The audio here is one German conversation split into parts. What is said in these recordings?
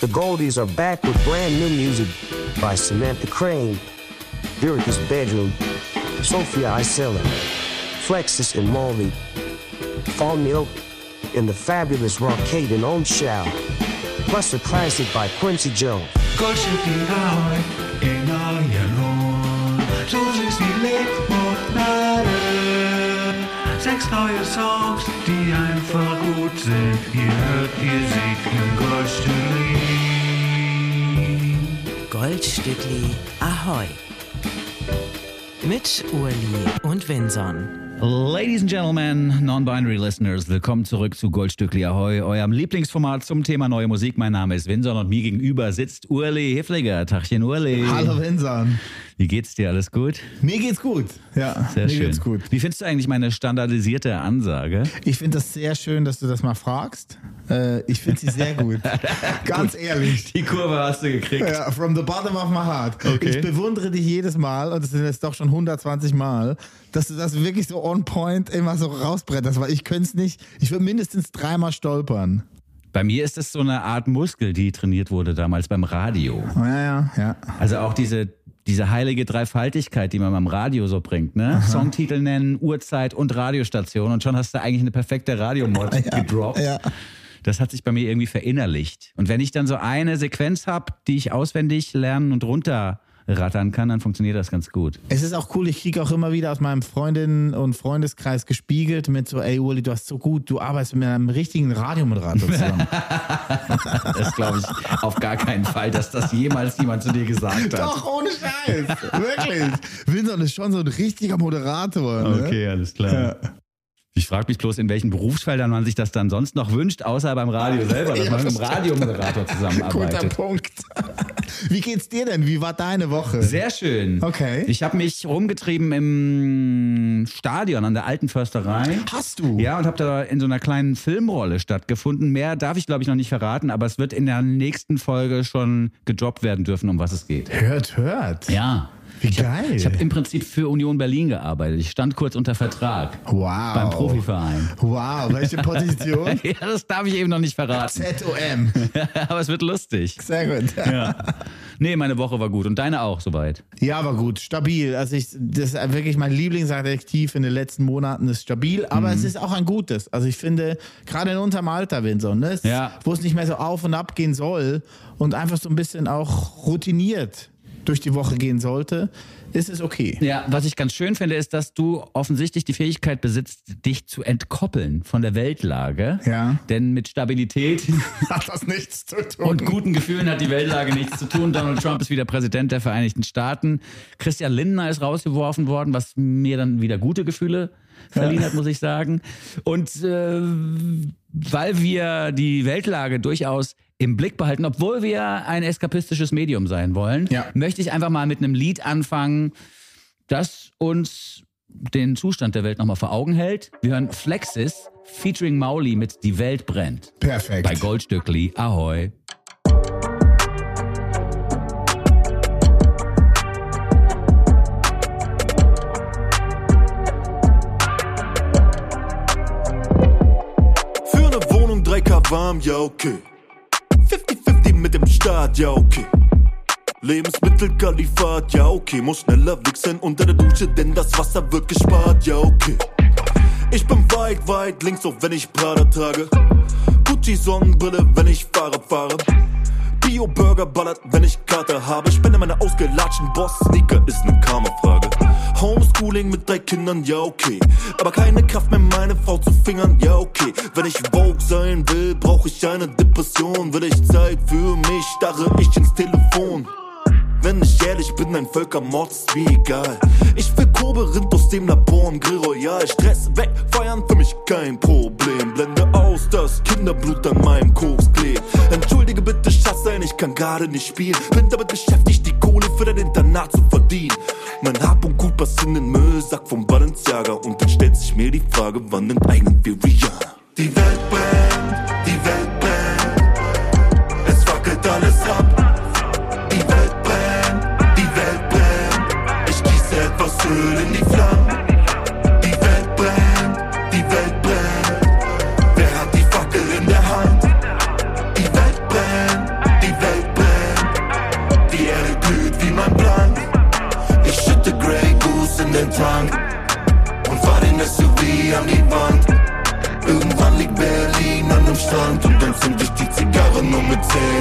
The Goldies are back with brand new music by Samantha Crane, Virica's Bedroom, Sophia Isella, Flexus and Molly, Fall Milk, and the fabulous Rockaden on Shao, plus a classic by Quincy Jones. Goldstückli Ahoi in euer Ohr, so süß wie Limonade. 6 neue Songs, die einfach gut sind. Ihr hört sie im Goldstückli. Goldstückli Ahoi. Mit Urli und Vinson. Ladies and Gentlemen, Non-Binary Listeners, willkommen zurück zu Goldstückli Ahoi, eurem Lieblingsformat zum Thema neue Musik. Mein Name ist Vinson und mir gegenüber sitzt Urli Hifliger. Tachchen Urli. Hallo Vinson. Wie geht's dir? Alles gut? Mir geht's gut. Ja, sehr schön. Mir geht's gut. Wie findest du eigentlich meine standardisierte Ansage? Ich finde das sehr schön, dass du das mal fragst. Ich finde sie sehr gut. Ganz ehrlich. Die Kurve hast du gekriegt. Ja, from the bottom of my heart. Okay. Ich bewundere dich jedes Mal, und das sind jetzt doch schon 120 Mal, dass du das wirklich so on point immer so rausbretterst, weil ich könnte es nicht. Ich würde mindestens 3-mal stolpern. Bei mir ist es so eine Art Muskel, die trainiert wurde damals beim Radio. Ja. Also auch diese heilige Dreifaltigkeit, die man beim Radio so bringt, ne? Aha. Songtitel nennen, Uhrzeit und Radiostation, und schon hast du eigentlich eine perfekte Radiomod gedroppt. Ja. Das hat sich bei mir irgendwie verinnerlicht. Und wenn ich dann so eine Sequenz habe, die ich auswendig lernen und runterrattern kann, dann funktioniert das ganz gut. Es ist auch cool, ich kriege auch immer wieder aus meinem Freundinnen- und Freundeskreis gespiegelt mit so, ey Uli, du hast so gut, du arbeitest mit einem richtigen Radiomoderator zusammen. Das glaube ich auf gar keinen Fall, dass das jemals jemand zu dir gesagt hat. Doch, ohne Scheiß. Wirklich. Vinson ist schon so ein richtiger Moderator. Ne? Okay, alles klar. Ja. Ich frage mich bloß, in welchen Berufsfeldern man sich das dann sonst noch wünscht, außer beim Radio selber, dass man mit einem Radiomoderator zusammenarbeitet. Guter Punkt. Wie geht's dir denn? Wie war deine Woche? Sehr schön. Okay. Ich habe mich rumgetrieben im Stadion an der Alten Försterei. Hast du? Ja, und habe da in so einer kleinen Filmrolle stattgefunden. Mehr darf ich, glaube ich, noch nicht verraten, aber es wird in der nächsten Folge schon gedroppt werden dürfen, um was es geht. Hört. Ja. Wie geil. Ich habe im Prinzip für Union Berlin gearbeitet. Ich stand kurz unter Vertrag. Wow. Beim Profiverein. Wow, welche Position? Ja, das darf ich eben noch nicht verraten. ZOM. Aber es wird lustig. Sehr gut. Ja. Nee, meine Woche war gut. Und deine auch soweit? Ja, war gut. Stabil. Also das ist wirklich mein Lieblingsadjektiv in den letzten Monaten, ist stabil. Aber es ist auch ein gutes. Also ich finde, gerade in unserem Alter, Vinson, ne, wo es nicht mehr so auf und ab gehen soll und einfach so ein bisschen auch routiniert durch die Woche gehen sollte, ist es okay. Ja, was ich ganz schön finde, ist, dass du offensichtlich die Fähigkeit besitzt, dich zu entkoppeln von der Weltlage. Ja. Denn mit Stabilität hat das nichts zu tun. Und guten Gefühlen hat die Weltlage nichts zu tun. Donald Trump ist wieder Präsident der Vereinigten Staaten. Christian Lindner ist rausgeworfen worden, was mir dann wieder gute Gefühle verliehen hat, muss ich sagen. Und weil wir die Weltlage durchaus im Blick behalten, obwohl wir ein eskapistisches Medium sein wollen, möchte ich einfach mal mit einem Lied anfangen, das uns den Zustand der Welt nochmal vor Augen hält. Wir hören Flexus featuring Mauli mit Die Welt brennt. Perfekt. Bei Goldstückli Ahoi. Für eine Wohnung 3K warm, ja okay. 50-50 mit dem Staat, ja okay. Lebensmittelkalifat, ja okay. Muss schneller wichsen unter der Dusche, denn das Wasser wird gespart, ja okay. Ich bin weit links, auch wenn ich Prada trage. Gucci-Sonnenbrille, wenn ich Fahrrad fahre. Bio-Burger ballert, wenn ich Kater habe. Spende meine ausgelatschten Boss-Sneaker, ist ne Karma-Frage. Homeschooling mit 3 Kindern, ja okay. Aber keine Kraft mehr, meine Frau zu fingern, ja okay. Wenn ich Vogue sein will, brauch ich eine Depression. Will ich Zeit für mich, starre ich ins Telefon. Wenn ich ehrlich bin, ein Völkermord ist wie egal. Ich will Kobe Rind aus dem Labor im Grill Royal. Stress weg, feiern für mich kein Problem. Blende aus, dass Kinderblut an meinem Koks klebt. Entschuldige bitte, Schatzein, ich kann gerade nicht spielen. Bin damit beschäftigt, die Kohle für dein Internat zu verdienen. Mein Hab und Gut passt in den Müllsack vom Balenciaga. Und dann stellt sich mir die Frage, wann enteignen wir Rihanna? Die Welt brennt, die Welt brennt. Es wackelt alles ab. Etwas Öl in die Flammen. Die Welt brennt, die Welt brennt. Wer hat die Fackel in der Hand? Die Welt brennt, die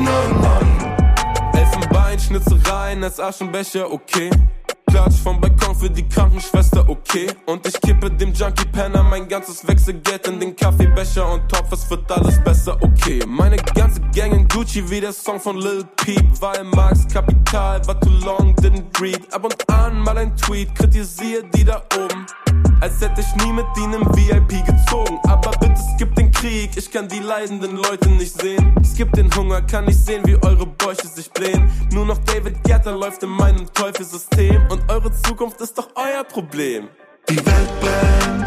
Zähnen an. Elfenbeinschnitzereien als Aschenbecher, okay. Klatsch vom Balkon für die Krankenschwester, okay. Und ich kippe dem Junkie-Penner mein ganzes Wechselgeld in den Kaffeebecher und Topf, es wird alles besser, okay. Meine ganze Gang in Gucci wie der Song von Lil Peep. Weil Marx Kapital war too long, didn't read. Ab und an mal ein Tweet, kritisiere die da oben. Als hätte ich nie mit ihnen im VIP gezogen. Aber bitte skip den Krieg, ich kann die leidenden Leute nicht sehen. Skip den Hunger, kann nicht sehen, wie eure Bäuche sich blähen. Nur noch David Guetta läuft in meinem Teufelsystem. Und eure Zukunft ist doch euer Problem. Die Welt brennt,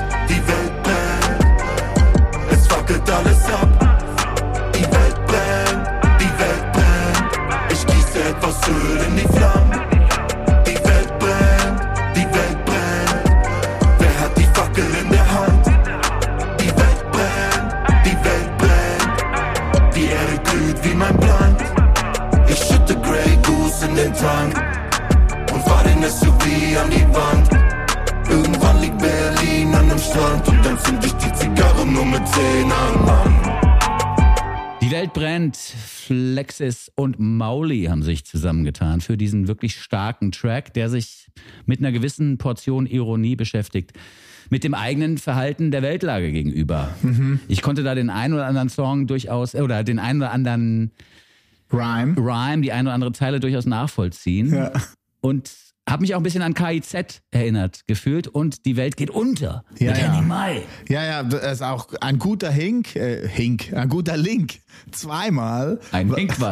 es fackelt alles ab. Die Welt brennt, ich gieße etwas Öl in die Flammen. Die Welt brennt, wer hat die Fackel in der Hand? Die Welt brennt, die Erde glüht wie mein Plan. Ich schütte Grey Goose in den Tank und fahr den SUV an die Wand. Irgendwann liegt Berlin an dem Strand und dann zünd ich die Zigarre nur mit 10 an. Die Welt brennt. Flexis und Mauli haben sich zusammengetan für diesen wirklich starken Track, der sich mit einer gewissen Portion Ironie beschäftigt. Mit dem eigenen Verhalten der Weltlage gegenüber. Ich konnte da den einen oder anderen Song durchaus, oder den einen oder anderen Rhyme, die eine oder andere Zeile durchaus nachvollziehen. Ja. Und habe mich auch ein bisschen an KIZ erinnert gefühlt und die Welt geht unter mit Henny Mai. Ja, das ist auch ein guter ein guter Link. Zweimal. Ein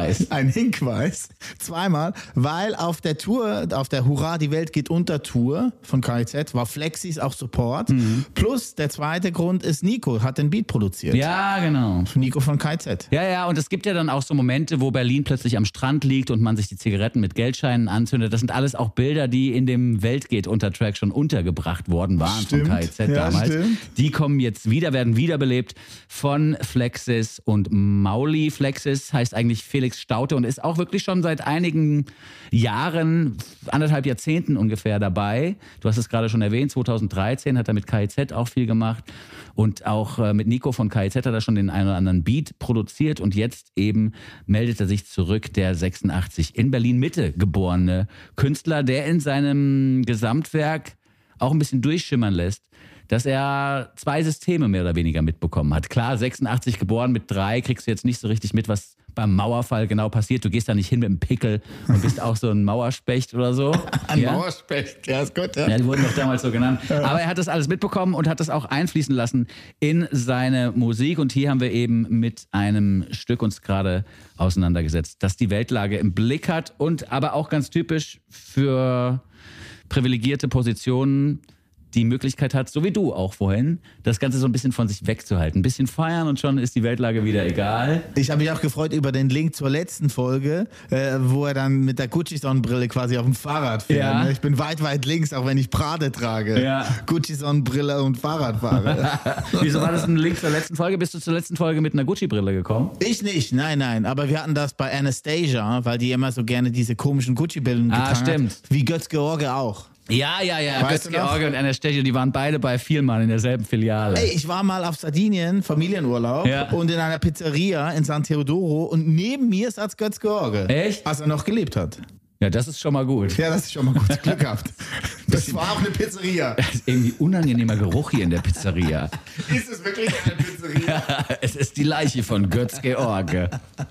Hinweis. Zweimal, weil auf der Tour, auf der Hurra, die Welt geht unter Tour von KIZ, war Flexis auch Support. Plus der zweite Grund ist Nico, hat den Beat produziert. Ja, genau. Nico von KIZ. Ja, und es gibt ja dann auch so Momente, wo Berlin plötzlich am Strand liegt und man sich die Zigaretten mit Geldscheinen anzündet. Das sind alles auch Bilder, die in dem Welt geht unter Track schon untergebracht worden waren von KIZ damals. Stimmt. Die kommen jetzt wieder, werden wiederbelebt von Flexis und Mauli. Flexis heißt eigentlich Felix Staute und ist auch wirklich schon seit einigen Jahren, 1,5 Jahrzehnten ungefähr dabei. Du hast es gerade schon erwähnt, 2013 hat er mit KIZ auch viel gemacht und auch mit Nico von KIZ hat er schon den einen oder anderen Beat produziert und jetzt eben meldet er sich zurück, der 86 in Berlin-Mitte geborene Künstler, der in seinem Gesamtwerk auch ein bisschen durchschimmern lässt, dass er 2 Systeme mehr oder weniger mitbekommen hat. Klar, 86 geboren, mit 3 kriegst du jetzt nicht so richtig mit, was beim Mauerfall genau passiert. Du gehst da nicht hin mit einem Pickel und bist auch so ein Mauerspecht oder so. Mauerspecht, ja, ist gut. Ja, die wurden doch damals so genannt. Ja. Aber er hat das alles mitbekommen und hat das auch einfließen lassen in seine Musik. Und hier haben wir eben mit einem Stück uns gerade auseinandergesetzt, das die Weltlage im Blick hat und aber auch ganz typisch für privilegierte Positionen die Möglichkeit hat, so wie du auch vorhin, das Ganze so ein bisschen von sich wegzuhalten. Ein bisschen feiern und schon ist die Weltlage wieder egal. Ich habe mich auch gefreut über den Link zur letzten Folge, wo er dann mit der Gucci-Sonnenbrille quasi auf dem Fahrrad fährt. Ja. Ich bin weit links, auch wenn ich Prade trage. Ja. Gucci-Sonnenbrille und Fahrrad fahre. Wieso war das ein Link zur letzten Folge? Bist du zur letzten Folge mit einer Gucci-Brille gekommen? Ich nicht, nein. Aber wir hatten das bei Anastasia, weil die immer so gerne diese komischen Gucci-Brillen getragen hat. Wie Götz-George auch. Ja. Götz-George und Anastasia, die waren beide bei Vielmann in derselben Filiale. Ey, ich war mal auf Sardinien, Familienurlaub, und in einer Pizzeria in San Teodoro und neben mir saß Götz-George. Echt? Als er noch gelebt hat. Ja, das ist schon mal gut. Ja, das ist schon mal gut. Glück gehabt. Das war auch eine Pizzeria. Das ist irgendwie unangenehmer Geruch hier in der Pizzeria. Ist es wirklich eine Pizzeria? Es ist die Leiche von Götz-George.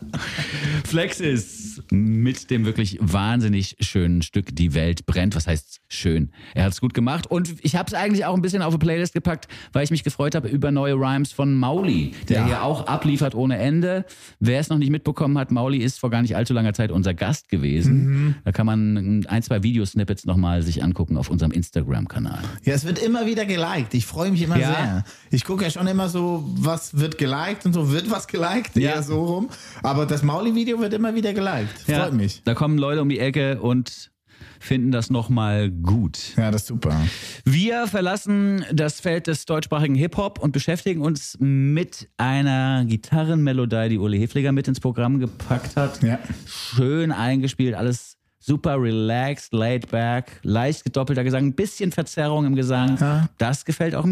Flexis mit dem wirklich wahnsinnig schönen Stück Die Welt brennt. Was heißt schön? Er hat es gut gemacht und ich habe es eigentlich auch ein bisschen auf eine Playlist gepackt, weil ich mich gefreut habe über neue Rhymes von Mauli, der hier auch abliefert ohne Ende. Wer es noch nicht mitbekommen hat, Mauli ist vor gar nicht allzu langer Zeit unser Gast gewesen. Da kann man 1, 2 Videosnippets nochmal sich angucken auf unserem Instagram-Kanal. Ja, es wird immer wieder geliked. Ich freue mich immer sehr. Ich gucke ja schon immer so, was wird geliked und so. Wird was geliked? Eher so rum. Aber das Mauli-Video wird immer wieder geliked. Freut mich. Da kommen Leute um die Ecke und finden das nochmal gut. Ja, das ist super. Wir verlassen das Feld des deutschsprachigen Hip-Hop und beschäftigen uns mit einer Gitarrenmelodie, die Uli Hefliger mit ins Programm gepackt hat. Ja. Schön eingespielt, alles super relaxed, laid back, leicht gedoppelter Gesang, ein bisschen Verzerrung im Gesang. Ja. Das gefällt auch mir.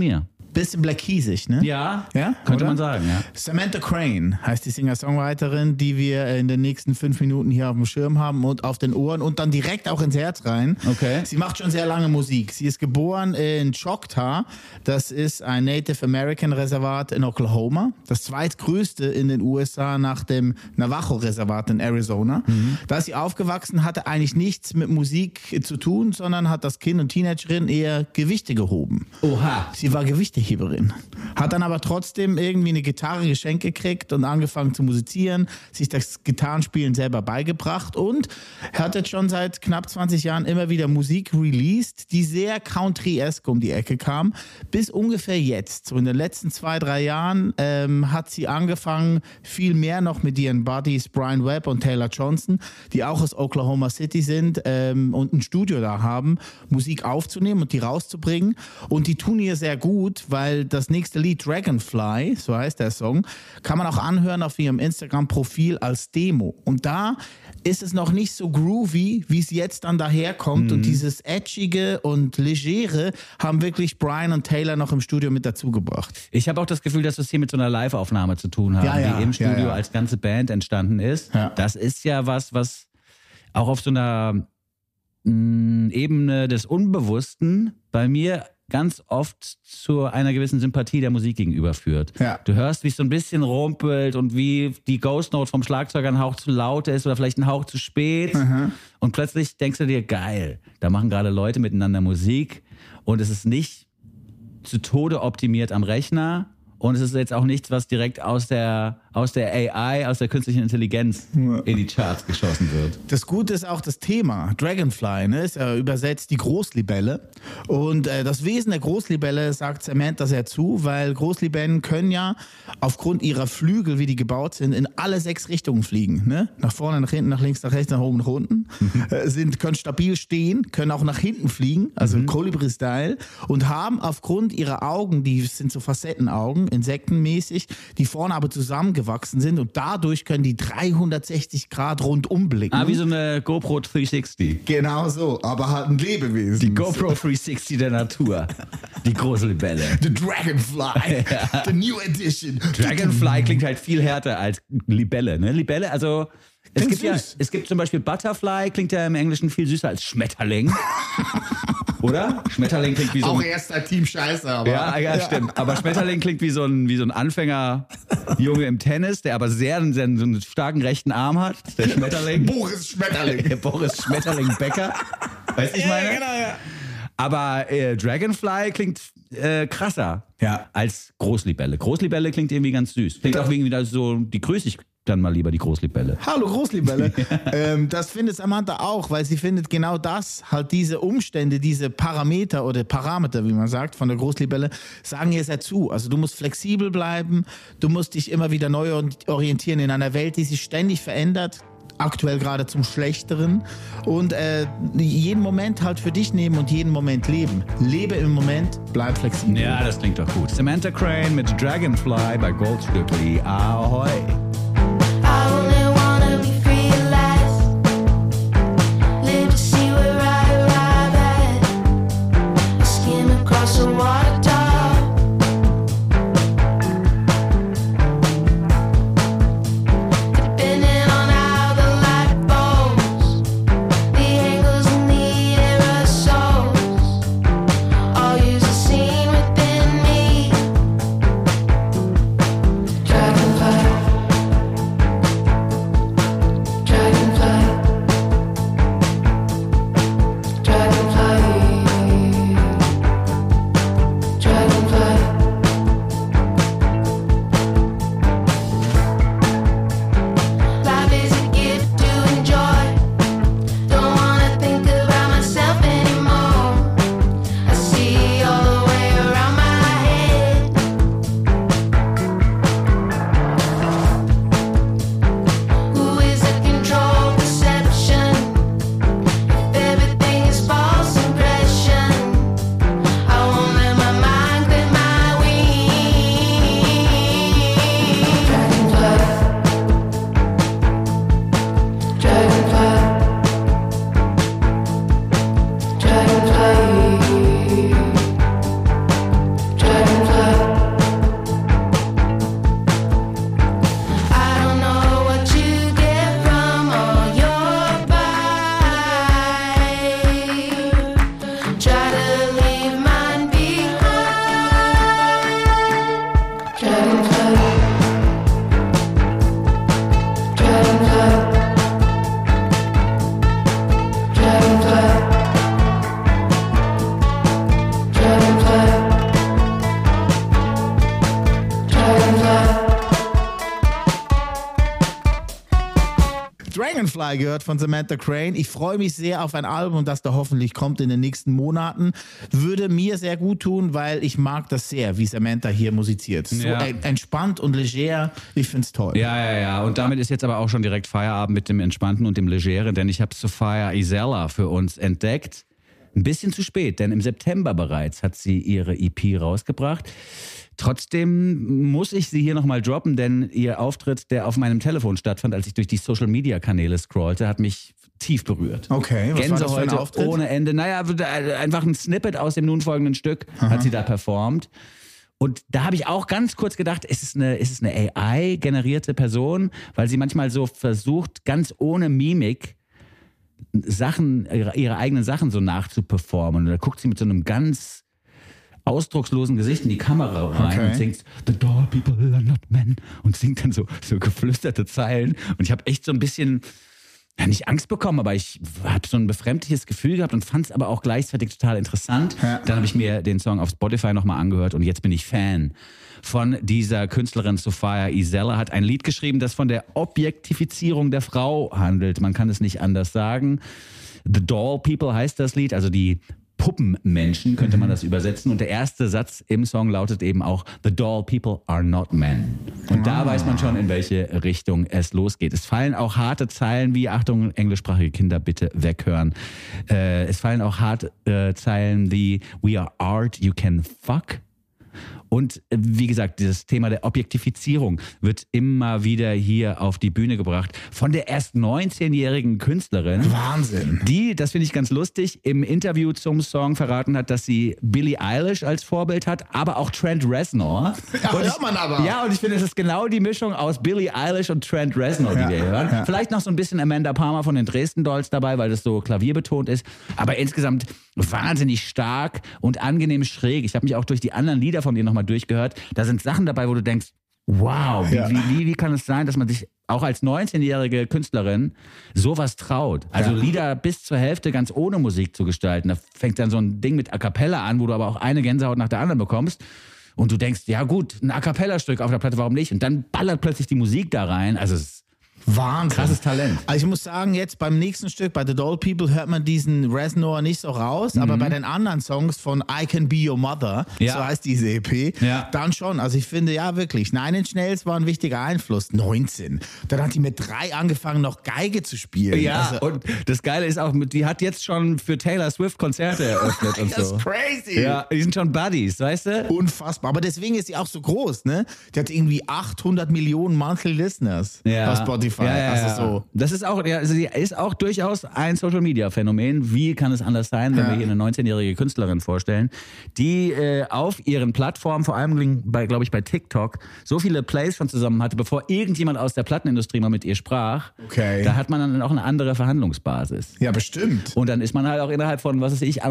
Bisschen Black Keysig, ne? Ja, könnte man sagen, ja. Samantha Crane heißt die Singer-Songwriterin, die wir in den nächsten 5 Minuten hier auf dem Schirm haben und auf den Ohren und dann direkt auch ins Herz rein. Okay. Sie macht schon sehr lange Musik. Sie ist geboren in Choctaw. Das ist ein Native American Reservat in Oklahoma. Das zweitgrößte in den USA nach dem Navajo-Reservat in Arizona. Da ist sie aufgewachsen, hatte eigentlich nichts mit Musik zu tun, sondern hat als Kind und Teenagerin eher Gewichte gehoben. Oha. Sie war Gewichteheberin. Hat dann aber trotzdem irgendwie eine Gitarre geschenkt gekriegt und angefangen zu musizieren, sich das Gitarrenspielen selber beigebracht und hat jetzt schon seit knapp 20 Jahren immer wieder Musik released, die sehr country-esque um die Ecke kam, bis ungefähr jetzt. So in den letzten 2-3 Jahren hat sie angefangen, viel mehr noch mit ihren Buddies Brian Webb und Taylor Johnson, die auch aus Oklahoma City sind und ein Studio da haben, Musik aufzunehmen und die rauszubringen. Und die tun ihr sehr gut, weil das nächste Lied Dragonfly, so heißt der Song, kann man auch anhören auf ihrem Instagram-Profil als Demo. Und da ist es noch nicht so groovy, wie es jetzt dann daherkommt. Und dieses Edgige und Legere haben wirklich Brian und Taylor noch im Studio mit dazugebracht. Ich habe auch das Gefühl, dass wir es hier mit so einer Live-Aufnahme zu tun haben, die im Studio als ganze Band entstanden ist. Ja. Das ist ja was auch auf so einer Ebene des Unbewussten bei mir ganz oft zu einer gewissen Sympathie der Musik gegenüber führt. Ja. Du hörst, wie es so ein bisschen rumpelt und wie die Ghost Note vom Schlagzeuger ein Hauch zu laut ist oder vielleicht ein Hauch zu spät. Und plötzlich denkst du dir, geil, da machen gerade Leute miteinander Musik und es ist nicht zu Tode optimiert am Rechner. Und es ist jetzt auch nichts, was direkt aus der AI, aus der künstlichen Intelligenz in die Charts geschossen wird. Das Gute ist auch das Thema. Dragonfly, ne, ist ja übersetzt die Großlibelle. Und das Wesen der Großlibelle sagt Samantha sehr zu, weil Großlibellen können ja aufgrund ihrer Flügel, wie die gebaut sind, in alle 6 Richtungen fliegen. Ne? Nach vorne, nach hinten, nach links, nach rechts, nach oben, nach unten. Können stabil stehen, können auch nach hinten fliegen, also Kolibri-Style. Und haben aufgrund ihrer Augen, die sind so Facettenaugen, insektenmäßig, die vorne aber zusammengewachsen sind und dadurch können die 360 Grad rundum blicken. Wie so eine GoPro 360. Genau so, aber halt ein Lebewesen. Die GoPro 360 der Natur. Die große Libelle. The Dragonfly. The New Edition. Dragonfly klingt halt viel härter als Libelle. Ne? Libelle, also es gibt zum Beispiel Butterfly, klingt ja im Englischen viel süßer als Schmetterling. Oder? Schmetterling klingt wie so ein... Auch erster Team Scheiße, aber... Ja, stimmt. Aber Schmetterling klingt wie so ein Anfängerjunge im Tennis, der aber so einen starken rechten Arm hat. Der Schmetterling. Boris Schmetterling. Boris Schmetterling-Becker. Weißt du, ich meine? Genau, ja. Aber Dragonfly klingt krasser als Großlibelle. Großlibelle klingt irgendwie ganz süß. Klingt auch irgendwie so, die grüße ich dann mal lieber, die Großlibelle. Hallo Großlibelle. Das findet Samantha auch, weil sie findet genau das, halt diese Umstände, diese Parameter, wie man sagt, von der Großlibelle, sagen ihr sehr zu. Also du musst flexibel bleiben, du musst dich immer wieder neu orientieren in einer Welt, die sich ständig verändert. Aktuell gerade zum Schlechteren und jeden Moment halt für dich nehmen und jeden Moment leben. Lebe im Moment, bleib flexibel. Ja, das klingt doch gut. Samantha Crane mit Dragonfly bei Goldstückli. Ahoi! Dragonfly Dragonfly gehört von Samantha Crane. Ich freue mich sehr auf ein Album, das da hoffentlich kommt in den nächsten Monaten. Würde mir sehr gut tun, weil ich mag das sehr, wie Samantha hier musiziert. So entspannt und leger. Ich finde es toll. Ja. Und damit ist jetzt aber auch schon direkt Feierabend mit dem Entspannten und dem Legeren, denn ich habe Sophia Isella für uns entdeckt. Ein bisschen zu spät, denn im September bereits hat sie ihre EP rausgebracht. Trotzdem muss ich sie hier nochmal droppen, denn ihr Auftritt, der auf meinem Telefon stattfand, als ich durch die Social-Media-Kanäle scrollte, hat mich tief berührt. Okay, was war das für ein Auftritt? Ohne Ende. Naja, einfach ein Snippet aus dem nun folgenden Stück hat sie da performt. Und da habe ich auch ganz kurz gedacht, ist es eine AI-generierte Person? Weil sie manchmal so versucht, ganz ohne Mimik ihre eigenen Sachen so nachzuperformen. Und da guckt sie mit so einem ganz ausdruckslosen Gesicht in die Kamera rein und singt The doll people are not men und singt dann so geflüsterte Zeilen. Und ich habe echt so ein bisschen, nicht Angst bekommen, aber ich habe so ein befremdliches Gefühl gehabt und fand es aber auch gleichzeitig total interessant. Ja. Dann habe ich mir den Song auf Spotify nochmal angehört und jetzt bin ich Fan von dieser Künstlerin. Sophia Isella hat ein Lied geschrieben, das von der Objektifizierung der Frau handelt. Man kann es nicht anders sagen. The Doll People heißt das Lied, also die Puppenmenschen könnte man das übersetzen. Und der erste Satz im Song lautet eben auch The doll people are not men. Und da weiß man schon, in welche Richtung es losgeht. Es fallen auch harte Zeilen wie, Achtung, englischsprachige Kinder bitte weghören. Es fallen auch harte Zeilen wie We are art, you can fuck. Und wie gesagt, dieses Thema der Objektifizierung wird immer wieder hier auf die Bühne gebracht von der erst 19-jährigen Künstlerin. Wahnsinn. Die, das finde ich ganz lustig, im Interview zum Song verraten hat, dass sie Billie Eilish als Vorbild hat, aber auch Trent Reznor. Ja, hört man aber. Ja, und ich finde, es ist genau die Mischung aus Billie Eilish und Trent Reznor, die wir hören. Ja. Vielleicht noch so ein bisschen Amanda Palmer von den Dresden Dolls dabei, weil das so klavierbetont ist. Aber insgesamt wahnsinnig stark und angenehm schräg. Ich habe mich auch durch die anderen Lieder von ihr nochmal durchgehört. Da sind Sachen dabei, wo du denkst, wow, wie kann es sein, dass man sich auch als 19-jährige Künstlerin sowas traut? Also Lieder bis zur Hälfte ganz ohne Musik zu gestalten. Da fängt dann so ein Ding mit A Cappella an, wo du aber auch eine Gänsehaut nach der anderen bekommst. Und du denkst, ja gut, ein A Cappella-Stück auf der Platte, warum nicht? Und dann ballert plötzlich die Musik da rein. Also es ist Wahnsinn. Krasses Talent. Also ich muss sagen, jetzt beim nächsten Stück, bei The Doll People, hört man diesen Reznor nicht so raus, aber bei den anderen Songs von I Can Be Your Mother, so heißt diese EP, dann schon. Also ich finde, ja wirklich, Nine Inch Nails war ein wichtiger Einfluss. 19. Dann hat die mit 3 angefangen, noch Geige zu spielen. Ja, also, und das Geile ist auch, die hat jetzt schon für Taylor Swift Konzerte eröffnet und so. Das ist crazy. Ja, die sind schon Buddies, weißt du? Unfassbar. Aber deswegen ist sie auch so groß, ne? Die hat irgendwie 800 Millionen Monthly Listeners auf Spotify. Also so. Das ist auch, also sie ist auch durchaus ein Social-Media-Phänomen. Wie kann es anders sein, wenn wir hier eine 19-jährige Künstlerin vorstellen, die auf ihren Plattformen, vor allem glaube ich bei TikTok, so viele Plays schon zusammen hatte, bevor irgendjemand aus der Plattenindustrie mal mit ihr sprach. Okay. Da hat man dann auch eine andere Verhandlungsbasis. Ja, bestimmt. Und dann ist man halt auch innerhalb von,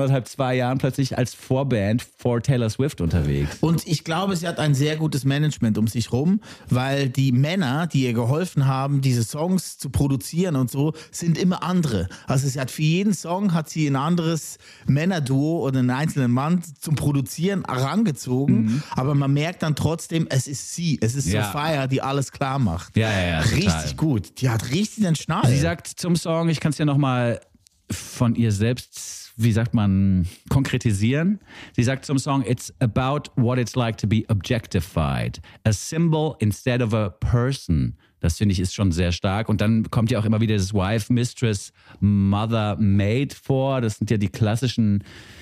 2 Jahren plötzlich als Vorband vor Taylor Swift unterwegs. Und ich glaube, sie hat ein sehr gutes Management um sich rum, weil die Männer, die ihr geholfen haben, diese Songs zu produzieren und so, sind immer andere. Also sie hat für jeden Song hat sie ein anderes Männerduo oder einen einzelnen Mann zum Produzieren herangezogen, aber man merkt dann trotzdem, es ist sie, es ist Sophia, die alles klar macht. Ja, richtig total. gut. Die hat richtig den Schnall. Sie sagt zum Song, ich kann es ja nochmal von ihr selbst, wie sagt man, konkretisieren. Sie sagt zum Song, it's about what it's like to be objectified. A symbol instead of a person. Das finde ich ist schon sehr stark. Und dann kommt ja auch immer wieder das Wife, Mistress, Mother, Maid vor. Das sind ja die klassischen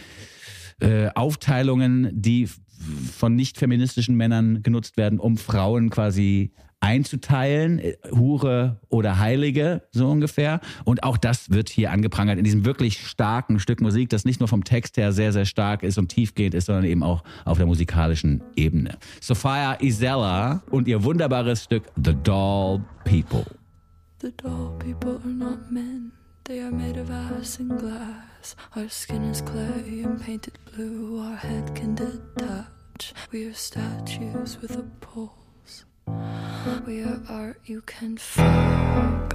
Aufteilungen, die von nicht feministischen Männern genutzt werden, um Frauen quasi einzuteilen, Hure oder Heilige, so ungefähr. Und auch das wird hier angeprangert in diesem wirklich starken Stück Musik, das nicht nur vom Text her sehr, sehr stark ist und tiefgehend ist, sondern eben auch auf der musikalischen Ebene. Sophia Isella und ihr wunderbares Stück The Doll People. The doll people are not men. They are made of ice and glass. Our skin is clay and painted blue. Our head can detach. We are statues with a pulse. We are art you can fuck.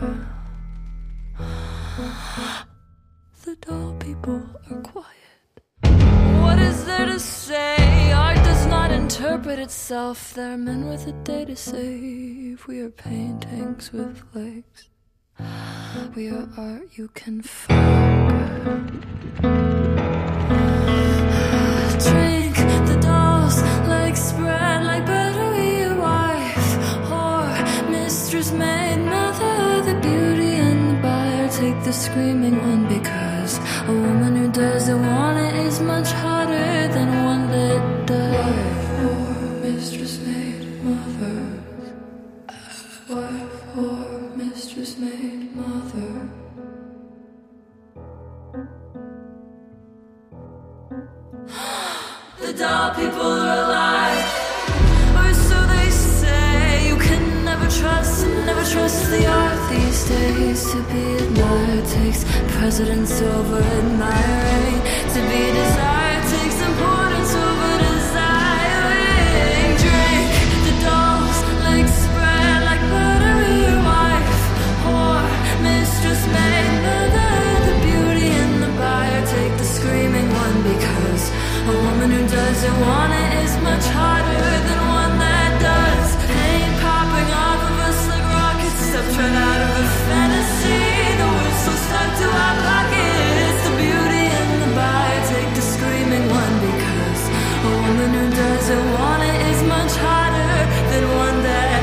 The doll people are quiet. What is there to say? Art does not interpret itself. There are men with a day to save. We are paintings with legs. We are art you can forget. Drink the dolls, legs spread like buttery, wife, whore, mistress, maid, mother, the beauty and the buyer. Take the screaming one because a woman who doesn't want it is much harder than one that does. Wife, whore, mistress, maid, mother. Wife, whore, mistress, maid, mother. The doll people are alive, or so they say. You can never trust the art these days. To be admired takes precedence over admiring. To be desired takes importance over desiring. Drink the dolls, legs spread like buttery, wife, whore, mistress, maid, mother, the beauty and the buyer. Take the screaming one because a woman who doesn't want it is much harder than one that does. Pain popping off of us like rockets, stuff right out of a fantasy. The words so stuck to our pockets. The beauty and the buyer. Take the screaming one because a woman who doesn't want it is much harder than one that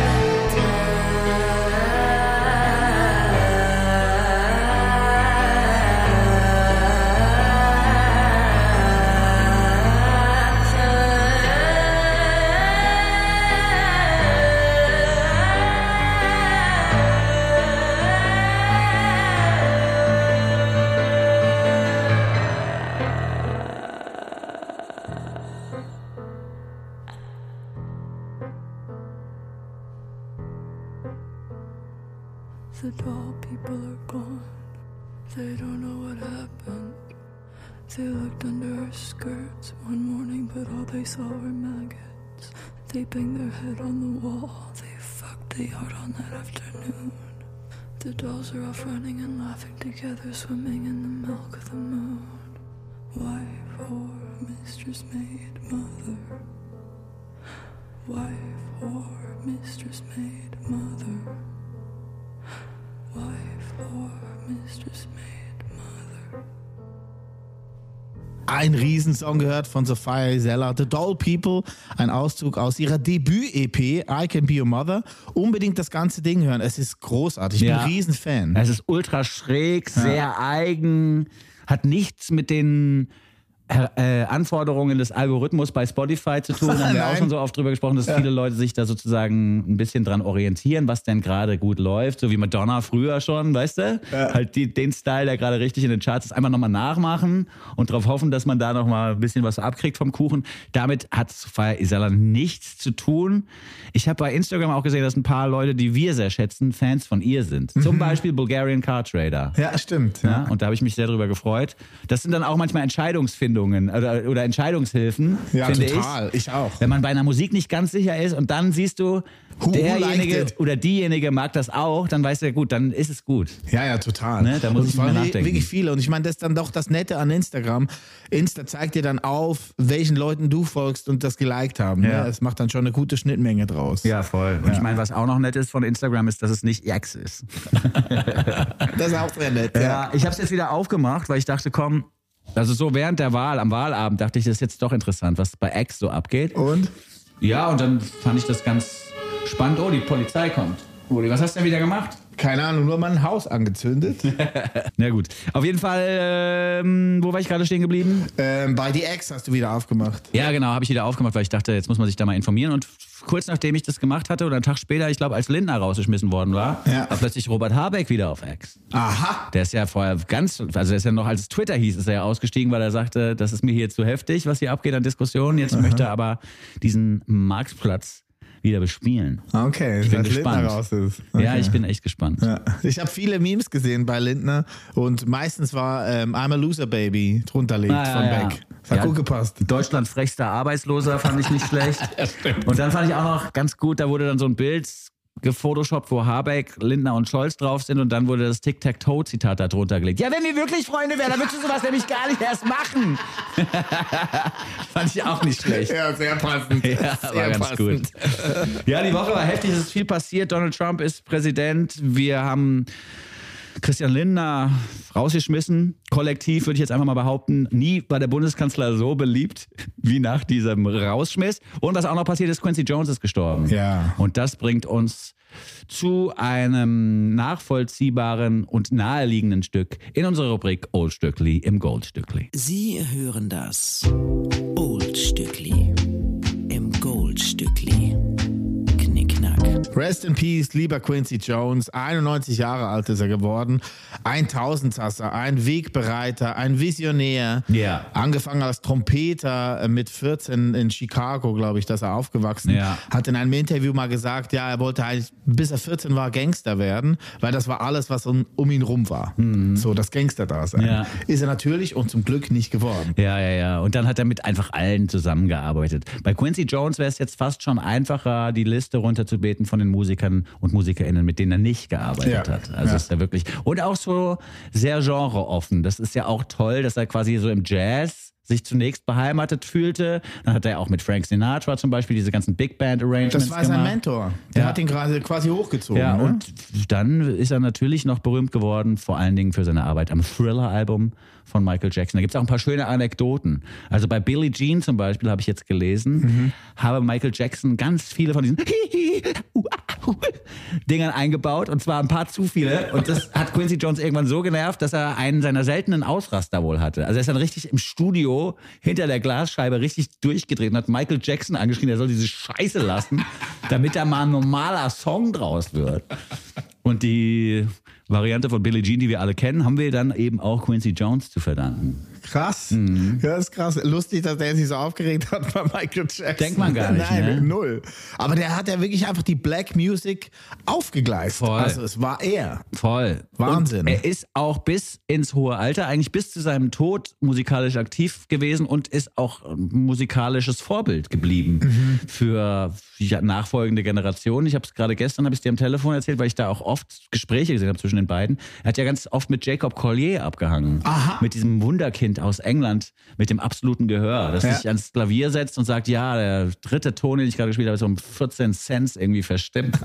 the doll people are gone. They don't know what happened. They looked under her skirts one morning, but all they saw were maggots. They banged their head on the wall. They fucked the yard on that afternoon. The dolls are off running and laughing together, swimming in the milk of the moon. Wife, whore, mistress, maid, mother. Wife, whore, mistress, maid, mother. Wife, whore, mistress, maid, mother. Ein Riesensong gehört von Sophia Isella, The Doll People, ein Auszug aus ihrer Debüt-EP I Can Be Your Mother. Unbedingt das ganze Ding hören, es ist großartig, ich bin ein Riesenfan. Es ist ultra schräg, sehr eigen, hat nichts mit den Anforderungen des Algorithmus bei Spotify zu tun. Da haben wir auch schon so oft drüber gesprochen, dass viele Leute sich da sozusagen ein bisschen dran orientieren, was denn gerade gut läuft. So wie Madonna früher schon, weißt du? Halt den Style, der gerade richtig in den Charts ist, einfach nochmal nachmachen und darauf hoffen, dass man da nochmal ein bisschen was abkriegt vom Kuchen. Damit hat Sophia Isella nichts zu tun. Ich habe bei Instagram auch gesehen, dass ein paar Leute, die wir sehr schätzen, Fans von ihr sind. Zum Beispiel Bulgarian Car Trader. Ja, stimmt. Ja. Und da habe ich mich sehr drüber gefreut. Das sind dann auch manchmal Entscheidungsfindungen oder Entscheidungshilfen, finde total. Ich auch. Wenn man bei einer Musik nicht ganz sicher ist und dann siehst du, derjenige oder diejenige mag das auch, dann weißt du ja gut, dann ist es gut. Ja, total. Ne? Da muss ich mal nachdenken. Wirklich viele. Und ich meine, das ist dann doch das Nette an Instagram. Insta zeigt dir dann auf, welchen Leuten du folgst und das geliked haben. Ja. Ne? Es macht dann schon eine gute Schnittmenge draus. Ja, voll. Und ich meine, was auch noch nett ist von Instagram, ist, dass es nicht X ist. Das ist auch sehr nett. Ja, ich habe es jetzt wieder aufgemacht, weil ich dachte, komm, also so während der Wahl, am Wahlabend, dachte ich, das ist jetzt doch interessant, was bei X so abgeht. Und? Ja, und dann fand ich das ganz spannend. Oh, die Polizei kommt. Uli, was hast du denn wieder gemacht? Keine Ahnung, nur mal ein Haus angezündet. Na gut. Auf jeden Fall, wo war ich gerade stehen geblieben? Bei The X hast du wieder aufgemacht. Ja, genau, habe ich wieder aufgemacht, weil ich dachte, jetzt muss man sich da mal informieren. Und kurz nachdem ich das gemacht hatte oder einen Tag später, ich glaube, als Lindner rausgeschmissen worden war plötzlich Robert Habeck wieder auf X. Aha. Der ist ja vorher der ist ja noch, als es Twitter hieß, ist er ja ausgestiegen, weil er sagte, das ist mir hier zu heftig, was hier abgeht an Diskussionen. Jetzt möchte er aber diesen Marktplatz wieder bespielen. Okay, ich bin gespannt. Lindner raus ist. Okay. Ja, ich bin echt gespannt. Ja. Ich habe viele Memes gesehen bei Lindner und meistens war I'm a Loser Baby drunter liegt von Beck. Das hat gut gepasst. Deutschland frechster Arbeitsloser fand ich nicht schlecht. Und dann fand ich auch noch ganz gut, da wurde dann so ein Bild gefotoshoppt, wo Habeck, Lindner und Scholz drauf sind und dann wurde das Tic-Tac-Toe-Zitat da drunter gelegt. Ja, wenn wir wirklich Freunde wären, dann würdest du sowas nämlich gar nicht erst machen. Fand ich auch nicht schlecht. Ja, sehr passend. Ja, war ganz gut. Ja, die Woche war heftig, es ist viel passiert. Donald Trump ist Präsident. Wir haben Christian Lindner rausgeschmissen. Kollektiv würde ich jetzt einfach mal behaupten, nie war der Bundeskanzler so beliebt wie nach diesem Rausschmiss. Und was auch noch passiert ist, Quincy Jones ist gestorben. Ja. Und das bringt uns zu einem nachvollziehbaren und naheliegenden Stück in unserer Rubrik Old Stückli im Goldstückli. Sie hören das Old Stückli im Goldstückli. Knickknack. Rest in Peace, lieber Quincy Jones. 91 Jahre alt ist er geworden. Ein Tausendsasser, ein Wegbereiter, ein Visionär. Ja. Angefangen als Trompeter mit 14 in Chicago, glaube ich, dass er aufgewachsen. Ja. Hat in einem Interview mal gesagt, ja, er wollte eigentlich, bis er 14 war, Gangster werden, weil das war alles, was um ihn rum war. So, das Gangster-Dasein. Ja. Ist er natürlich und zum Glück nicht geworden. Ja. Und dann hat er mit einfach allen zusammengearbeitet. Bei Quincy Jones wäre es jetzt fast schon einfacher, die Liste runterzubeten von den Musikern und MusikerInnen, mit denen er nicht gearbeitet hat. Also ist er wirklich. Und auch so sehr genreoffen. Das ist ja auch toll, dass er quasi so im Jazz sich zunächst beheimatet fühlte. Dann hat er auch mit Frank Sinatra zum Beispiel diese ganzen Big Band Arrangements Das war sein gemacht. Mentor. Der hat ihn gerade quasi hochgezogen. Ja, ne? und dann ist er natürlich noch berühmt geworden, vor allen Dingen für seine Arbeit am Thriller-Album von Michael Jackson. Da gibt es auch ein paar schöne Anekdoten. Also bei Billie Jean zum Beispiel, habe ich jetzt gelesen, habe Michael Jackson ganz viele von diesen Dingern eingebaut, und zwar ein paar zu viele. Und das hat Quincy Jones irgendwann so genervt, dass er einen seiner seltenen Ausraster wohl hatte. Also er ist dann richtig im Studio hinter der Glasscheibe richtig durchgedreht und hat Michael Jackson angeschrien, er soll diese Scheiße lassen, damit da mal ein normaler Song draus wird. Und die Variante von Billie Jean, die wir alle kennen, haben wir dann eben auch Quincy Jones zu verdanken. Krass. Ja, das ist krass. Lustig, dass der sich so aufgeregt hat bei Michael Jackson. Denkt man gar nicht, Nein, ne? Null. Aber der hat ja wirklich einfach die Black Music aufgegleist. Voll. Also es war er. Voll. Wahnsinn. Und er ist auch bis ins hohe Alter, eigentlich bis zu seinem Tod, musikalisch aktiv gewesen und ist auch musikalisches Vorbild geblieben für nachfolgende Generationen. Ich habe es gerade gestern, habe ich dir am Telefon erzählt, weil ich da auch oft Gespräche gesehen habe zwischen den beiden. Er hat ja ganz oft mit Jacob Collier abgehangen. Aha. Mit diesem Wunderkind aus England, mit dem absoluten Gehör, das sich ans Klavier setzt und sagt, ja, der dritte Ton, den ich gerade gespielt habe, ist um 14 Cent irgendwie verstimmt.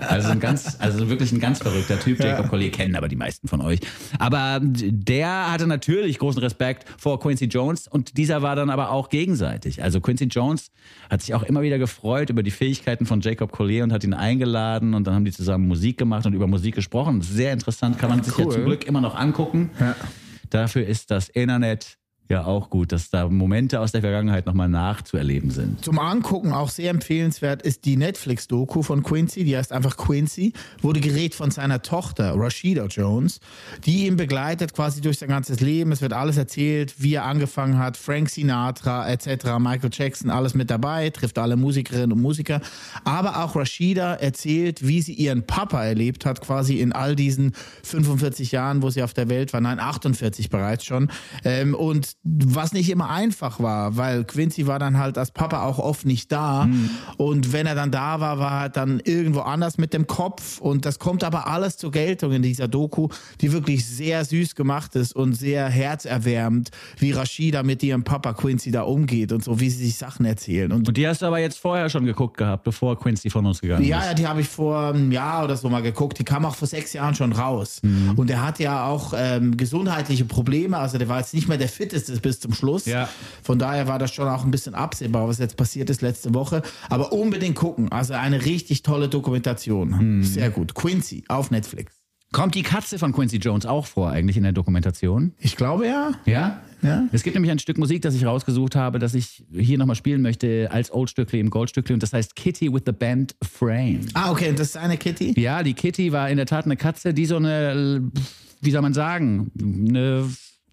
Also wirklich ein ganz verrückter Typ. Jacob Collier kennen aber die meisten von euch. Aber der hatte natürlich großen Respekt vor Quincy Jones und dieser war dann aber auch gegenseitig. Also Quincy Jones hat sich auch immer wieder gefreut über die Fähigkeiten von Jacob Collier und hat ihn eingeladen und dann haben die zusammen Musik gemacht und über Musik gesprochen. Sehr interessant, kann man sich ja zum Glück immer noch angucken. Ja. Dafür ist das Internet ja auch gut, dass da Momente aus der Vergangenheit nochmal nachzuerleben sind. Zum Angucken auch sehr empfehlenswert ist die Netflix-Doku von Quincy, die heißt einfach Quincy, wurde gedreht von seiner Tochter Rashida Jones, die ihn begleitet quasi durch sein ganzes Leben. Es wird alles erzählt, wie er angefangen hat, Frank Sinatra etc., Michael Jackson, alles mit dabei, trifft alle Musikerinnen und Musiker. Aber auch Rashida erzählt, wie sie ihren Papa erlebt hat, quasi in all diesen 45 Jahren, wo sie auf der Welt war, nein, 48 bereits schon. Und was nicht immer einfach war, weil Quincy war dann halt als Papa auch oft nicht da. Und wenn er dann da war, war er dann irgendwo anders mit dem Kopf. Und das kommt aber alles zur Geltung in dieser Doku, die wirklich sehr süß gemacht ist und sehr herzerwärmend, wie Rashida mit ihrem Papa Quincy da umgeht und so, wie sie sich Sachen erzählen. Und die hast du aber jetzt vorher schon geguckt gehabt, bevor Quincy von uns gegangen ist. Ja, die habe ich vor einem Jahr oder so mal geguckt. Die kam auch vor 6 Jahren schon raus. Und er hat ja auch gesundheitliche Probleme. Also der war jetzt nicht mehr der fitteste bis zum Schluss. Ja. Von daher war das schon auch ein bisschen absehbar, was jetzt passiert ist letzte Woche. Aber unbedingt gucken. Also eine richtig tolle Dokumentation. Sehr gut. Quincy auf Netflix. Kommt die Katze von Quincy Jones auch vor eigentlich in der Dokumentation? Ich glaube ja. Ja? Ja. Es gibt nämlich ein Stück Musik, das ich rausgesucht habe, das ich hier nochmal spielen möchte als Old Stückli im Goldstückli, und das heißt Kitty with the Band Frame. Ah, okay, das ist eine Kitty? Ja, die Kitty war in der Tat eine Katze, die so eine, wie soll man sagen, eine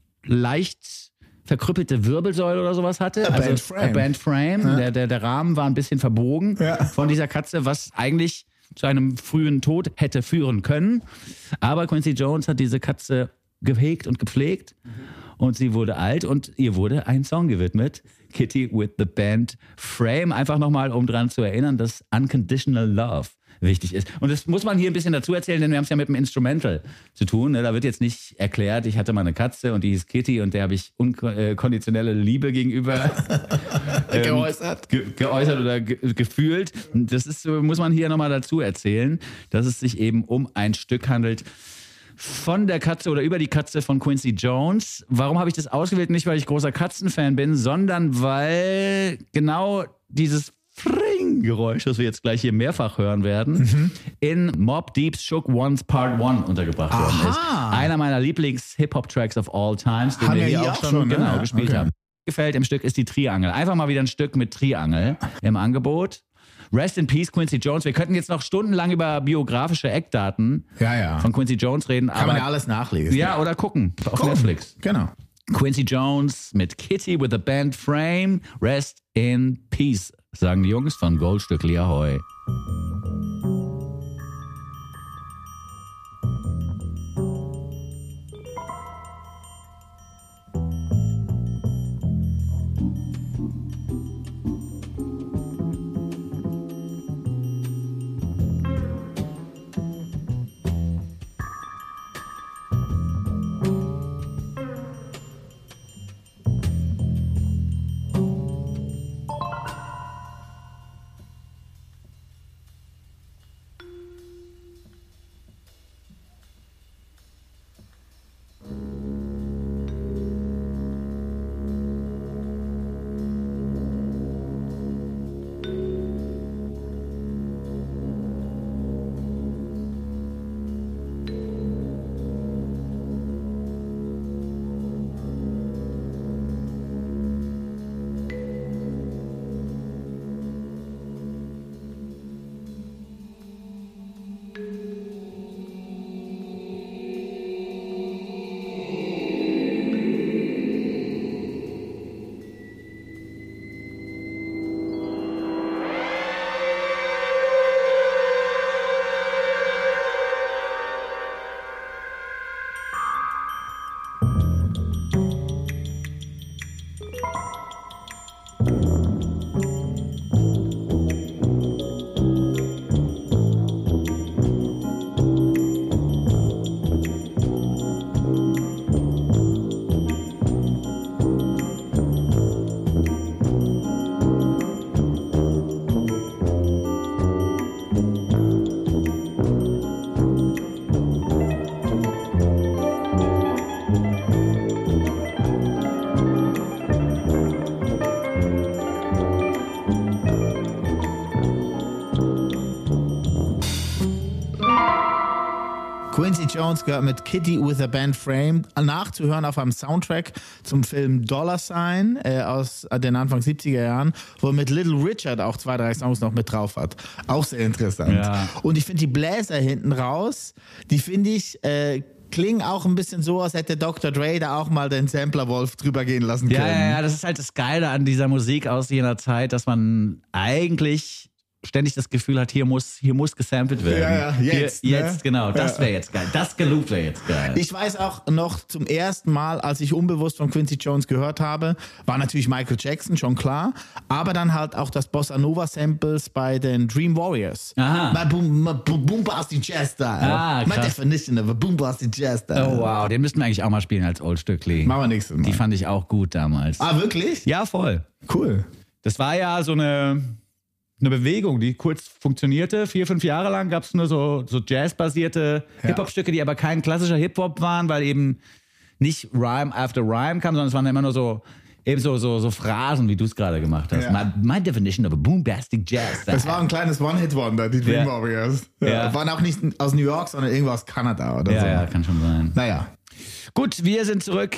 leicht verkrüppelte Wirbelsäule oder sowas hatte. A Band Frame. Band Frame. Ja. Der Rahmen war ein bisschen verbogen von dieser Katze, was eigentlich zu einem frühen Tod hätte führen können. Aber Quincy Jones hat diese Katze gehegt und gepflegt und sie wurde alt und ihr wurde ein Song gewidmet. Kitty with the Band Frame. Einfach nochmal, um dran zu erinnern, dass Unconditional Love wichtig ist. Und das muss man hier ein bisschen dazu erzählen, denn wir haben es ja mit dem Instrumental zu tun. Da wird jetzt nicht erklärt, ich hatte mal eine Katze und die hieß Kitty und der habe ich unkonditionelle Liebe gegenüber geäußert oder gefühlt. Das ist, muss man hier nochmal dazu erzählen, dass es sich eben um ein Stück handelt von der Katze oder über die Katze von Quincy Jones. Warum habe ich das ausgewählt? Nicht, weil ich großer Katzenfan bin, sondern weil genau dieses Geräusch, das wir jetzt gleich hier mehrfach hören werden, in Mobb Deep's Shook Ones Part 1 untergebracht worden ist. Einer meiner Lieblings-Hip-Hop-Tracks of all times, den wir hier auch schon gespielt haben. Gefällt im Stück ist die Triangel. Einfach mal wieder ein Stück mit Triangel im Angebot. Rest in Peace, Quincy Jones. Wir könnten jetzt noch stundenlang über biografische Eckdaten von Quincy Jones reden. Kann man ja alles nachlesen. Ja, oder gucken auf Netflix. Genau. Quincy Jones mit Kitty with the Band Frame. Rest in Peace, sagen die Jungs von Goldstückli Ahoy. Quincy Jones gehört mit Kitty with a Band Frame nachzuhören auf einem Soundtrack zum Film Dollar Sign aus den Anfang 70er Jahren, wo er mit Little Richard auch 2, 3 Songs noch mit drauf hat. Auch sehr interessant. Ja. Und ich finde die Bläser hinten raus, die finde ich klingen auch ein bisschen so, als hätte Dr. Dre da auch mal den Sampler-Wolf drüber gehen lassen können. Ja, das ist halt das Geile an dieser Musik aus jener Zeit, dass man eigentlich ständig das Gefühl hat, hier muss gesampelt werden. Ja, jetzt. Jetzt, genau. Das wäre jetzt geil. Das geloopt wäre jetzt geil. Ich weiß auch noch zum ersten Mal, als ich unbewusst von Quincy Jones gehört habe, war natürlich Michael Jackson, schon klar, aber dann halt auch das Bossa Nova Samples bei den Dream Warriors. Aha. Boombastic Jazz Style. My definition of a Boombastic Jazz Style. Oh wow, den müssten wir eigentlich auch mal spielen als Old Stückli. Machen wir nächstes Mal. Die fand ich auch gut damals. Ah, wirklich? Ja, voll. Cool. Das war ja so eine Bewegung, die kurz funktionierte. 4, 5 Jahre lang gab es nur so Jazz-basierte Hip-Hop-Stücke, die aber kein klassischer Hip-Hop waren, weil eben nicht Rhyme after Rhyme kam, sondern es waren immer nur so Phrasen, wie du es gerade gemacht hast. Ja. My definition of a boombastic jazz. Das war ein kleines One-Hit-Wonder, die Dream Warriors. Ja. Waren auch nicht aus New York, sondern irgendwo aus Kanada oder so. Ja, kann schon sein. Naja. Gut, wir sind zurück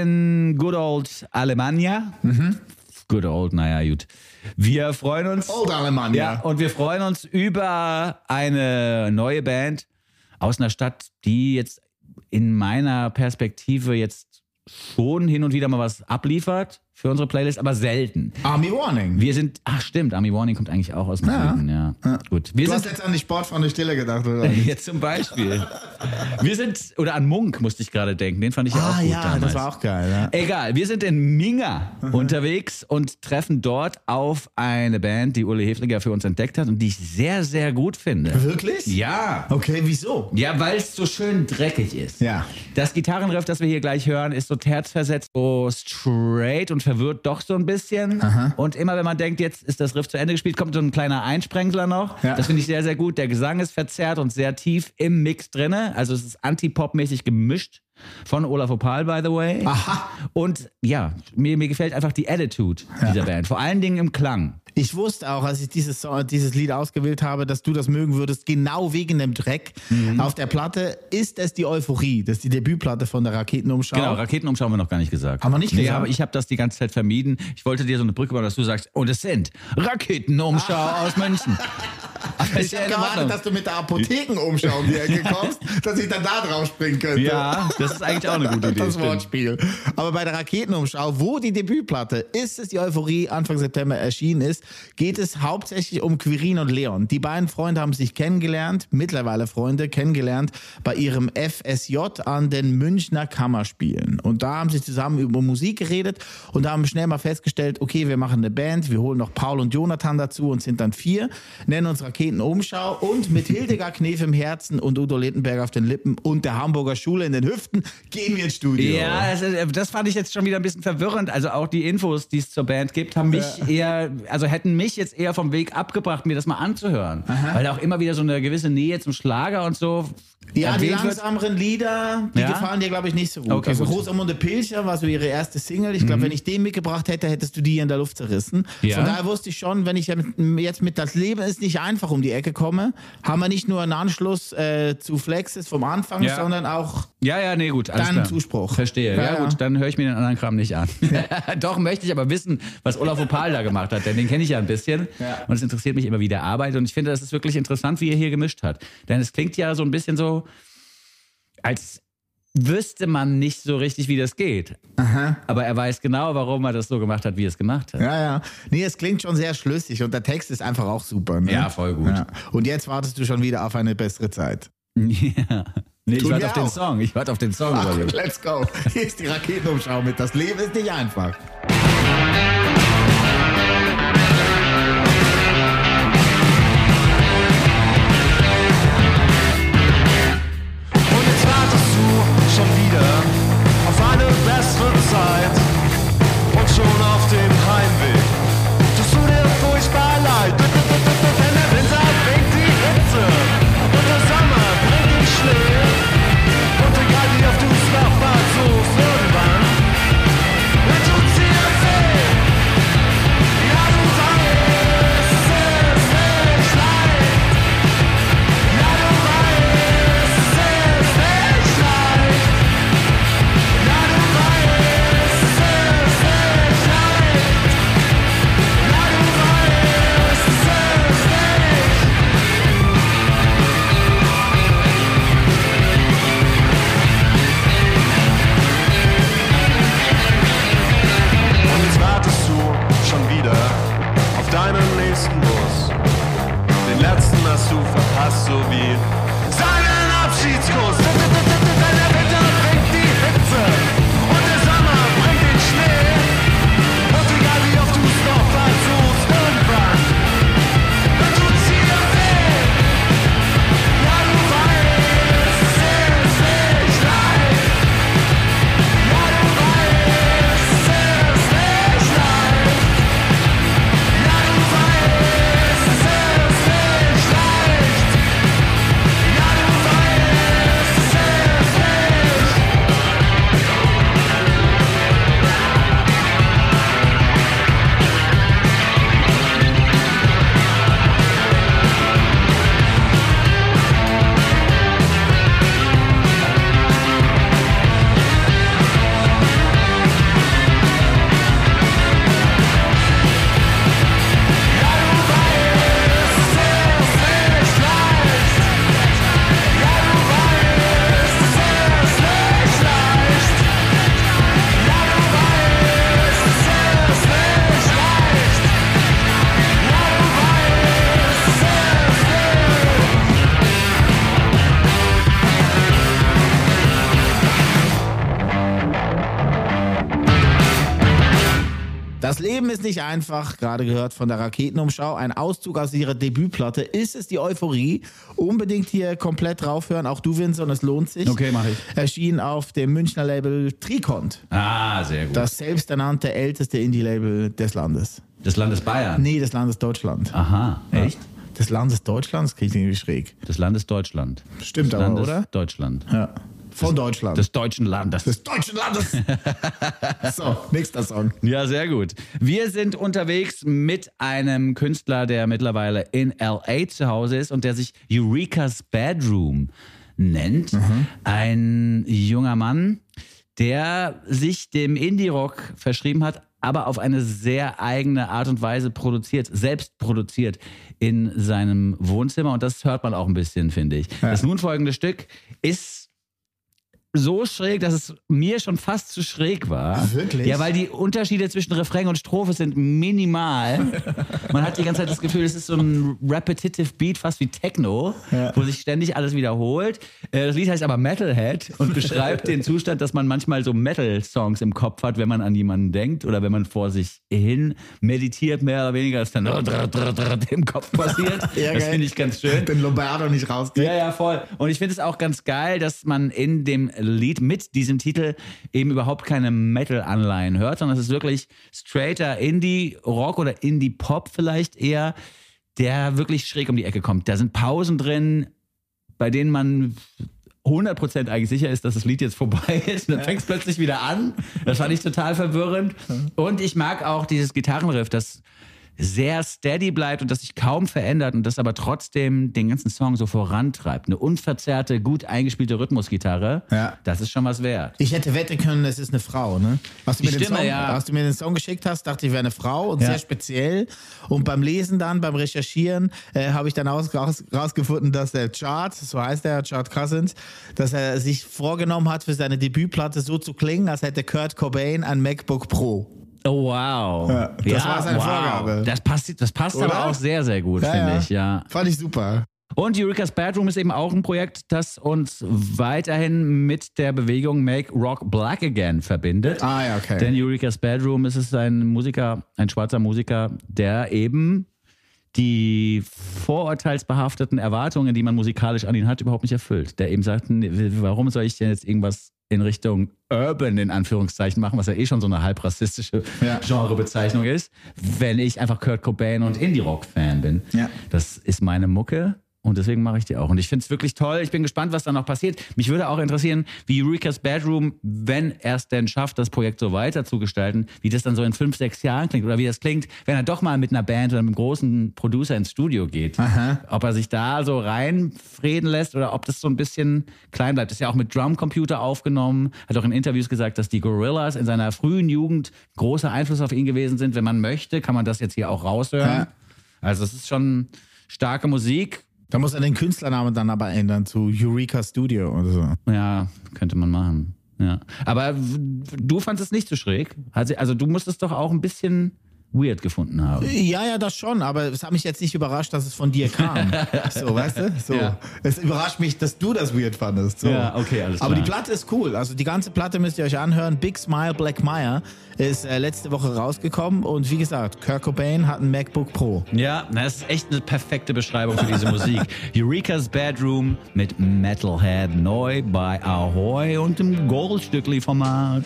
in good old Alemannia. Good old, naja, gut. Wir freuen uns. Old Alemannia. Ja, und wir freuen uns über eine neue Band aus einer Stadt, die jetzt in meiner Perspektive jetzt schon hin und wieder mal was abliefert für unsere Playlist, aber selten. Army Warning. Wir sind, stimmt, Army Warning kommt eigentlich auch aus dem Süden, ja. Gut. Du hast jetzt an die Sportfreunde Stille gedacht, oder? Jetzt zum Beispiel. Oder an Munk musste ich gerade denken, den fand ich auch gut damals. Das war auch geil. Ja. Egal, wir sind in Minga unterwegs und treffen dort auf eine Band, die Uli Hefliger für uns entdeckt hat und die ich sehr, sehr gut finde. Wirklich? Ja. Okay, wieso? Ja, weil es so schön dreckig ist. Ja. Das Gitarrenriff, das wir hier gleich hören, ist so terzversetzt, so straight und verwirrt doch so ein bisschen. Und immer wenn man denkt, jetzt ist das Riff zu Ende gespielt, kommt so ein kleiner Einsprengsler noch. Ja. Das finde ich sehr, sehr gut. Der Gesang ist verzerrt und sehr tief im Mix drinne. Also es ist Anti-Pop-mäßig gemischt. Von Olaf Opal, by the way. Aha. Und ja, mir gefällt einfach die Attitude dieser Band. Vor allen Dingen im Klang. Ich wusste auch, als ich dieses Lied ausgewählt habe, dass du das mögen würdest, genau wegen dem Dreck. Auf der Platte ist es die Euphorie. Das ist die Debütplatte von der Raketenumschau. Genau, Raketenumschau haben wir noch gar nicht gesagt. Haben wir nicht gesagt? Nee, aber ich habe das die ganze Zeit vermieden. Ich wollte dir so eine Brücke bauen, dass du sagst, und es sind Raketenumschau aus München. Ich habe gewartet, dass du mit der Apothekenumschau um die Ecke kommst, dass ich dann da drauf springen könnte. Ja, das ist eigentlich auch eine gute Idee. Das Wortspiel. Aber bei der Raketenumschau, wo die Debütplatte Ist es die Euphorie Anfang September erschienen ist, geht es hauptsächlich um Quirin und Leon. Die beiden Freunde haben sich kennengelernt, mittlerweile Freunde, kennengelernt bei ihrem FSJ an den Münchner Kammerspielen. Und da haben sie zusammen über Musik geredet und haben schnell mal festgestellt, okay, wir machen eine Band, wir holen noch Paul und Jonathan dazu und sind dann 4, nennen uns Raketenumschau und mit Hildegard Knef im Herzen und Udo Lindenberg auf den Lippen und der Hamburger Schule in den Hüften gehen wir ins Studio. Ja, das fand ich jetzt schon wieder ein bisschen verwirrend. Also auch die Infos, die es zur Band gibt, haben mich hätten mich jetzt eher vom Weg abgebracht, mir das mal anzuhören. Weil da auch immer wieder so eine gewisse Nähe zum Schlager und so. Ja, die langsameren Lieder, die gefallen dir, glaube ich, nicht so gut. Okay, also Rosamunde Pilcher war so ihre erste Single. Ich glaube, wenn ich den mitgebracht hätte, hättest du die in der Luft zerrissen. Ja. Von daher wusste ich schon, wenn ich jetzt mit Das Leben ist nicht einfach um die Ecke komme, haben wir nicht nur einen Anschluss zu Flexes vom Anfang, sondern auch gut, deinen Zuspruch. Verstehe. Ja, gut, dann höre ich mir den anderen Kram nicht an. Doch möchte ich aber wissen, was Olaf Opal da gemacht hat, denn den kenne ich ja ein bisschen. Ja. Und es interessiert mich immer, wie der arbeitet. Und ich finde, das ist wirklich interessant, wie er hier gemischt hat. Denn es klingt ja so ein bisschen so, als wüsste man nicht so richtig, wie das geht. Aber er weiß genau, warum er das so gemacht hat, wie er es gemacht hat. Ja. Nee, es klingt schon sehr schlüssig und der Text ist einfach auch super. Ne? Ja, voll gut. Ja. Und jetzt wartest du schon wieder auf eine bessere Zeit. Ja. Nee, ich warte auf den Song. Ach, let's go. Hier ist die Raketenumschau mit Das Leben ist nicht einfach. Schon wieder auf eine bessere Zeit und schon auf dem Heimweg tust du dir furchtbar leid, denn der Winter bringt die Hitze und der Sommer bringt den Schnee und egal wie oft du's noch versuchst, irgendwann dann tut's dir weh. Ja, du weißt, es ist nicht leicht. Ja, du weißt, es ist nicht leicht. Deinen nächsten Bus. Den letzten hast du verpasst, so wie seinen Abschiedskuss. Denn der Winter bringt die Hitze und der Sommer bringt den Schnee. Und egal wie oft du's noch versuchst, irgendwann dann tut's dir weh. Ja, du weißt, es ist nicht leicht. Ja, du weißt, es ist nicht leicht. Ja, du weißt, es ist nicht leicht. Das Leben ist nicht einfach, gerade gehört von der Raketenumschau. Ein Auszug aus ihrer Debütplatte. Ist es die Euphorie? Unbedingt hier komplett draufhören. Auch du, Vincent, es lohnt sich. Okay, mach ich. Erschien auf dem Münchner Label Trikont. Ah, sehr gut. Das selbsternannte älteste Indie-Label des Landes. Des Landes Bayern? Nee, des Landes Deutschland. Aha, echt? Des Landes Deutschlands kriege ich irgendwie schräg. Des Landes Deutschland. Stimmt des aber, Landes oder? Deutschland. Ja. Von Deutschland. Des deutschen Landes. Des deutschen Landes. So, nächster Song. Ja, sehr gut. Wir sind unterwegs mit einem Künstler, der mittlerweile in L.A. zu Hause ist und der sich Eureka's Bedroom nennt. Ein junger Mann, der sich dem Indie-Rock verschrieben hat, aber auf eine sehr eigene Art und Weise selbst produziert in seinem Wohnzimmer. Und das hört man auch ein bisschen, finde ich. Ja. Das nun folgende Stück ist so schräg, dass es mir schon fast zu schräg war. Wirklich? Ja, weil die Unterschiede zwischen Refrain und Strophe sind minimal. Man hat die ganze Zeit das Gefühl, es ist so ein repetitive Beat, fast wie Techno, wo sich ständig alles wiederholt. Das Lied heißt aber Metalhead und beschreibt den Zustand, dass man manchmal so Metal-Songs im Kopf hat, wenn man an jemanden denkt oder wenn man vor sich hin meditiert, mehr oder weniger, dass dann im Kopf passiert. Ja, das finde ich ganz schön. Den Lombardo nicht rauskriegt. Ja, voll. Und ich finde es auch ganz geil, dass man in dem Lied mit diesem Titel eben überhaupt keine Metal-Anleihen hört, sondern es ist wirklich straighter Indie-Rock oder Indie-Pop vielleicht eher, der wirklich schräg um die Ecke kommt. Da sind Pausen drin, bei denen man 100% eigentlich sicher ist, dass das Lied jetzt vorbei ist. Und dann fängt es plötzlich wieder an. Das fand ich total verwirrend. Und ich mag auch dieses Gitarrenriff, das sehr steady bleibt und das sich kaum verändert und das aber trotzdem den ganzen Song so vorantreibt. Eine unverzerrte, gut eingespielte Rhythmusgitarre, das ist schon was wert. Ich hätte wetten können, es ist eine Frau, ne? Als du mir den Song geschickt hast, dachte ich, wäre eine Frau und sehr speziell. Und beim Lesen dann, beim Recherchieren, habe ich dann rausgefunden, dass der Chart, so heißt der, Chart Cousins, dass er sich vorgenommen hat, für seine Debütplatte so zu klingen, als hätte Kurt Cobain ein MacBook Pro. Oh, wow. Ja, das war seine Vorgabe. Das passt aber auch sehr, sehr gut, finde ich. Ja. Fand ich super. Und Eureka's Bedroom ist eben auch ein Projekt, das uns weiterhin mit der Bewegung Make Rock Black Again verbindet. Ah, ja, okay. Denn Eureka's Bedroom ist ein schwarzer Musiker, der eben die vorurteilsbehafteten Erwartungen, die man musikalisch an ihn hat, überhaupt nicht erfüllt. Der eben sagt, warum soll ich denn jetzt irgendwas in Richtung Urban, in Anführungszeichen, machen, was ja eh schon so eine halb rassistische Genrebezeichnung ist, wenn ich einfach Kurt Cobain und Indie-Rock-Fan bin. Ja. Das ist meine Mucke. Und deswegen mache ich die auch. Und ich finde es wirklich toll. Ich bin gespannt, was da noch passiert. Mich würde auch interessieren, wie Eureka's Bedroom, wenn er es denn schafft, das Projekt so weiter zu gestalten, wie das dann so in 5, 6 Jahren klingt. Oder wie das klingt, wenn er doch mal mit einer Band oder einem großen Producer ins Studio geht. Aha. Ob er sich da so reinfreden lässt oder ob das so ein bisschen klein bleibt. Ist ja auch mit Drumcomputer aufgenommen. Hat auch in Interviews gesagt, dass die Gorillaz in seiner frühen Jugend großer Einfluss auf ihn gewesen sind. Wenn man möchte, kann man das jetzt hier auch raushören. Ja. Also es ist schon starke Musik. Da muss er den Künstlernamen dann aber ändern zu Eureka Studio oder so. Ja, könnte man machen. Ja. Aber du fandest es nicht so schräg? Also du musstest doch auch ein bisschen weird gefunden haben. Ja, das schon, aber es hat mich jetzt nicht überrascht, dass es von dir kam. So, weißt du? So. Ja. Es überrascht mich, dass du das weird fandest. So. Ja, okay, alles klar. Aber die Platte ist cool. Also die ganze Platte müsst ihr euch anhören. Big Smile, Black Maya ist letzte Woche rausgekommen und wie gesagt, Kurt Cobain hat ein MacBook Pro. Ja, das ist echt eine perfekte Beschreibung für diese Musik. Eureka's Bedroom mit Metalhead neu bei Ahoy und im Goldstückli-Format.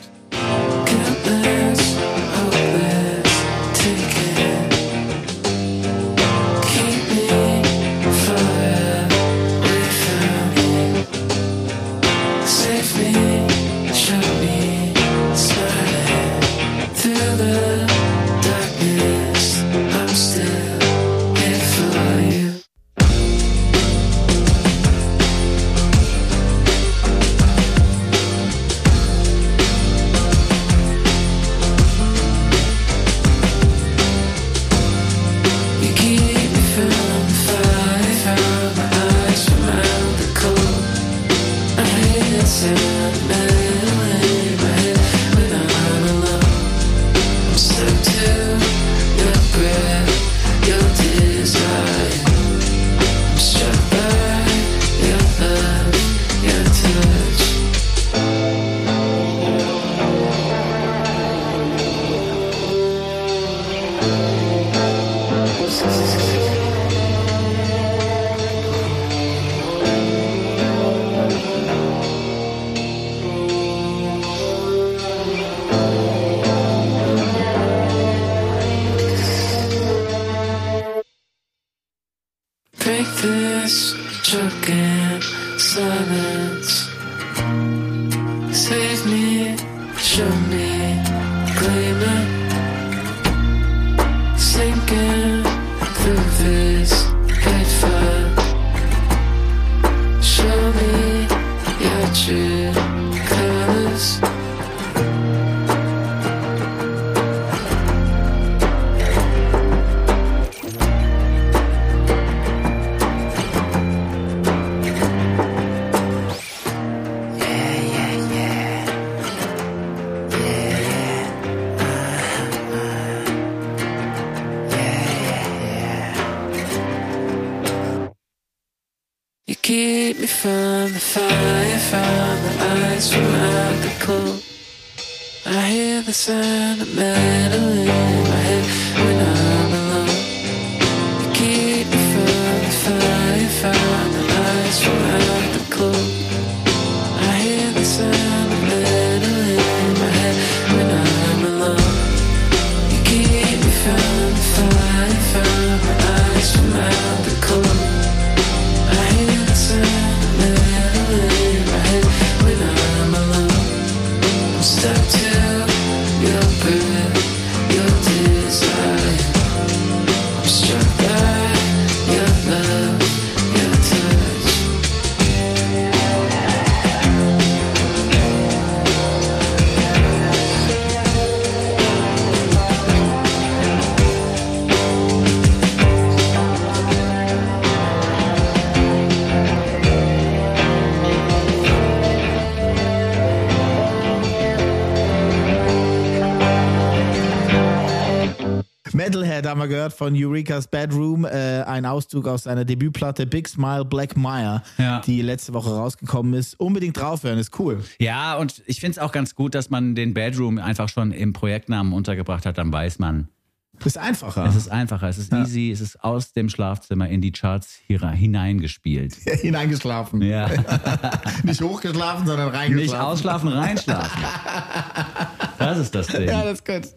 Leave me, show me, gleaming, sinking through this pitfall. Show me your true colors. Keep me from the fire, from the ice, from out the cold. I hear the sound of metal in my head when I'm alone. You keep me from the fire, from the ice, from out the cold. I hear the sound of metal in my head when I'm alone. You keep me from the fire, from the ice, from out the cold. Stuck to your breath, your desire. I'm struck by your love, your touch. Metalhead haben wir gehört von Eureka's Bedroom, ein Auszug aus seiner Debütplatte Big Smile Black Mire, die letzte Woche rausgekommen ist. Unbedingt draufhören, ist cool. Ja, und ich finde es auch ganz gut, dass man den Bedroom einfach schon im Projektnamen untergebracht hat, dann weiß man. Das ist einfacher. Es ist einfacher, es ist easy, es ist aus dem Schlafzimmer in die Charts hineingespielt. Ja, hineingeschlafen. Ja. Nicht hochgeschlafen, sondern reingeschlafen. Nicht ausschlafen, reinschlafen. Das ist das Ding. Ja, das ist gut.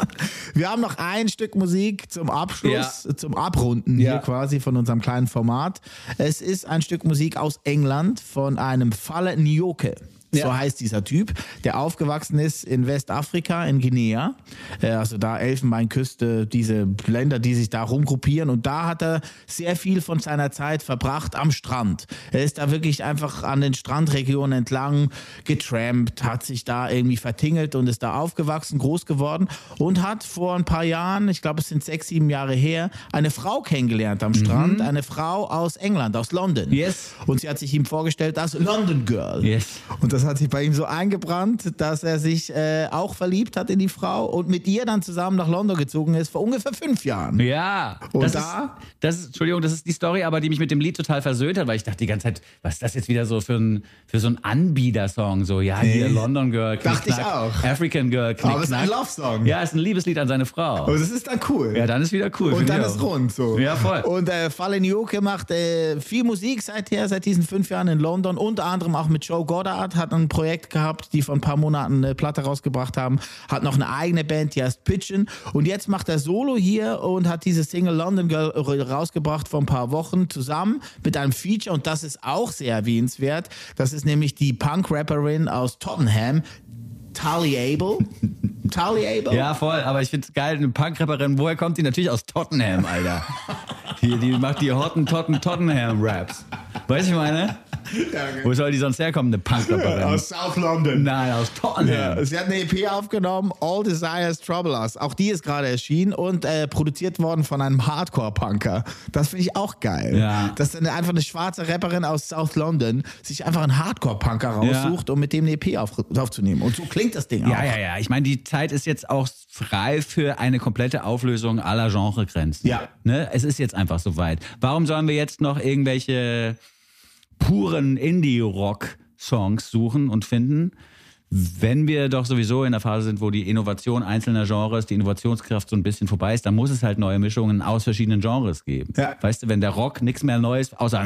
Wir haben noch ein Stück Musik zum Abschluss, zum Abrunden hier quasi von unserem kleinen Format. Es ist ein Stück Musik aus England von einem Fale Nyoke. So heißt dieser Typ, der aufgewachsen ist in Westafrika, in Guinea. Also da Elfenbeinküste, diese Länder, die sich da rumgruppieren. Und da hat er sehr viel von seiner Zeit verbracht am Strand. Er ist da wirklich einfach an den Strandregionen entlang getrampt, hat sich da irgendwie vertingelt und ist da aufgewachsen, groß geworden und hat vor ein paar Jahren, ich glaube es sind 6, 7 Jahre her, eine Frau kennengelernt am Strand. Eine Frau aus England, aus London. Yes. Und sie hat sich ihm vorgestellt als London Girl. Yes. Und das hat sich bei ihm so eingebrannt, dass er sich auch verliebt hat in die Frau und mit ihr dann zusammen nach London gezogen ist vor ungefähr 5 Jahren. Ja. Und das ist die Story, aber die mich mit dem Lied total versöhnt hat, weil ich dachte die ganze Zeit, was ist das jetzt wieder so für so ein Anbieter-Song? So, ja, hier London Girl, dachte ich auch. African Girl, aber es ist ein Love-Song. Ja, es ist ein Liebeslied an seine Frau. Und das ist dann cool. Ja, dann ist wieder cool. Und dann ist rund so. Ja, voll. Und Fale Nyoke macht viel Musik seit diesen 5 Jahren in London, unter anderem auch mit Joe Goddard, hat ein Projekt gehabt, die vor ein paar Monaten eine Platte rausgebracht haben, hat noch eine eigene Band, die heißt Pitchin, und jetzt macht er Solo hier und hat diese Single London Girl rausgebracht vor ein paar Wochen zusammen mit einem Feature, und das ist auch sehr erwähnenswert. Das ist nämlich die Punk-Rapperin aus Tottenham, Tali Abel. Tali Abel? Ja, voll, aber ich find's geil, eine Punk-Rapperin, woher kommt die? Natürlich aus Tottenham, Alter. Die macht die Tottenham-Raps. Weißt du, ich meine? Ja, okay. Wo soll die sonst herkommen, eine Punk-Rapperin? Aus South London. Nein, aus Tottenham. Ja. Sie hat eine EP aufgenommen, All Desires Trouble Us. Auch die ist gerade erschienen und produziert worden von einem Hardcore-Punker. Das finde ich auch geil. Ja. Dass dann einfach eine schwarze Rapperin aus South London sich einfach einen Hardcore-Punker raussucht, um mit dem eine EP aufzunehmen. Und so klingt das Ding auch. Ja. Ich meine, die Zeit ist jetzt auch frei für eine komplette Auflösung aller Genregrenzen. Ja. Ne? Es ist jetzt einfach soweit. Warum sollen wir jetzt noch irgendwelche puren Indie-Rock-Songs suchen und finden, wenn wir doch sowieso in der Phase sind, wo die Innovation einzelner Genres, die Innovationskraft so ein bisschen vorbei ist, dann muss es halt neue Mischungen aus verschiedenen Genres geben. Ja. Weißt du, wenn der Rock nichts mehr Neues außer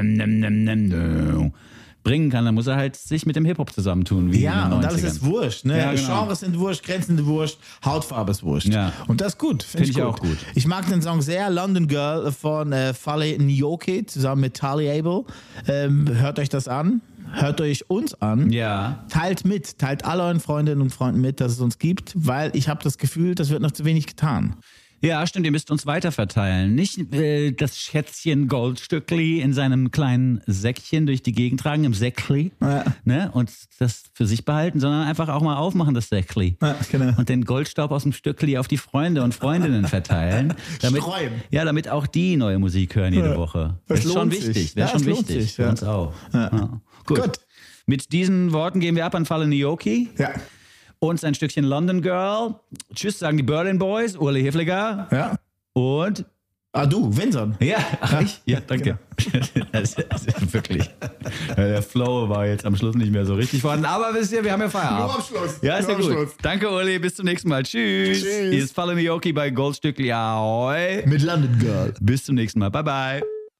bringen kann, dann muss er halt sich mit dem Hip-Hop zusammentun. Wie ja, in den 90ern. Und alles ist wurscht. Ne? Ja, genau. Genres sind wurscht, Grenzen sind wurscht, Hautfarbe ist wurscht. Ja. Und das ist gut. Finde ich auch gut. Ich mag den Song sehr, London Girl von Fale Nyoke zusammen mit Tali Abel. Hört euch das an. hört euch uns an. Ja. Teilt alle euren Freundinnen und Freunden mit, dass es uns gibt, weil ich habe das Gefühl, das wird noch zu wenig getan. Ja, stimmt, ihr müsst uns weiterverteilen. Nicht das Schätzchen Goldstückli in seinem kleinen Säckchen durch die Gegend tragen, im Säckli, ne, und das für sich behalten, sondern einfach auch mal aufmachen, das Säckli. Ja, genau. Und den Goldstaub aus dem Stückli auf die Freunde und Freundinnen verteilen. Damit auch die neue Musik hören jede Woche. Das ist schon wichtig. Wäre schon wichtig. Für uns auch. Ja. Gut. Mit diesen Worten gehen wir ab an Fallen Nyoki. Ja. Und ein Stückchen London Girl. Tschüss, sagen die Berlin Boys, Uli Hefliger. Ja. Und? Du, Vincent. Ja, ich? Ja, danke. Genau. Das wirklich. Der Flow war jetzt am Schluss nicht mehr so richtig vorhanden. Aber wisst ihr, wir haben ja Feierabend. Nur am Schluss. Ja, ist ja gut. Danke, Uli. Bis zum nächsten Mal. Tschüss. Hier ist Fallen Nyoki bei Goldstückli. Ahoi. Mit London Girl. Bis zum nächsten Mal. Bye, bye.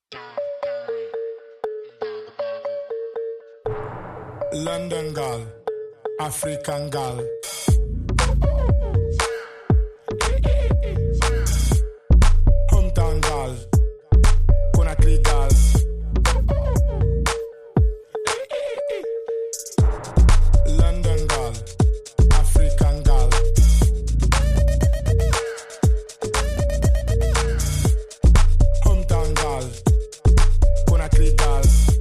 London Girl. African Girl. Hometown Girl. Conakry Girl. London Girl. African Girl. Hometown Girl. Conakry Girl.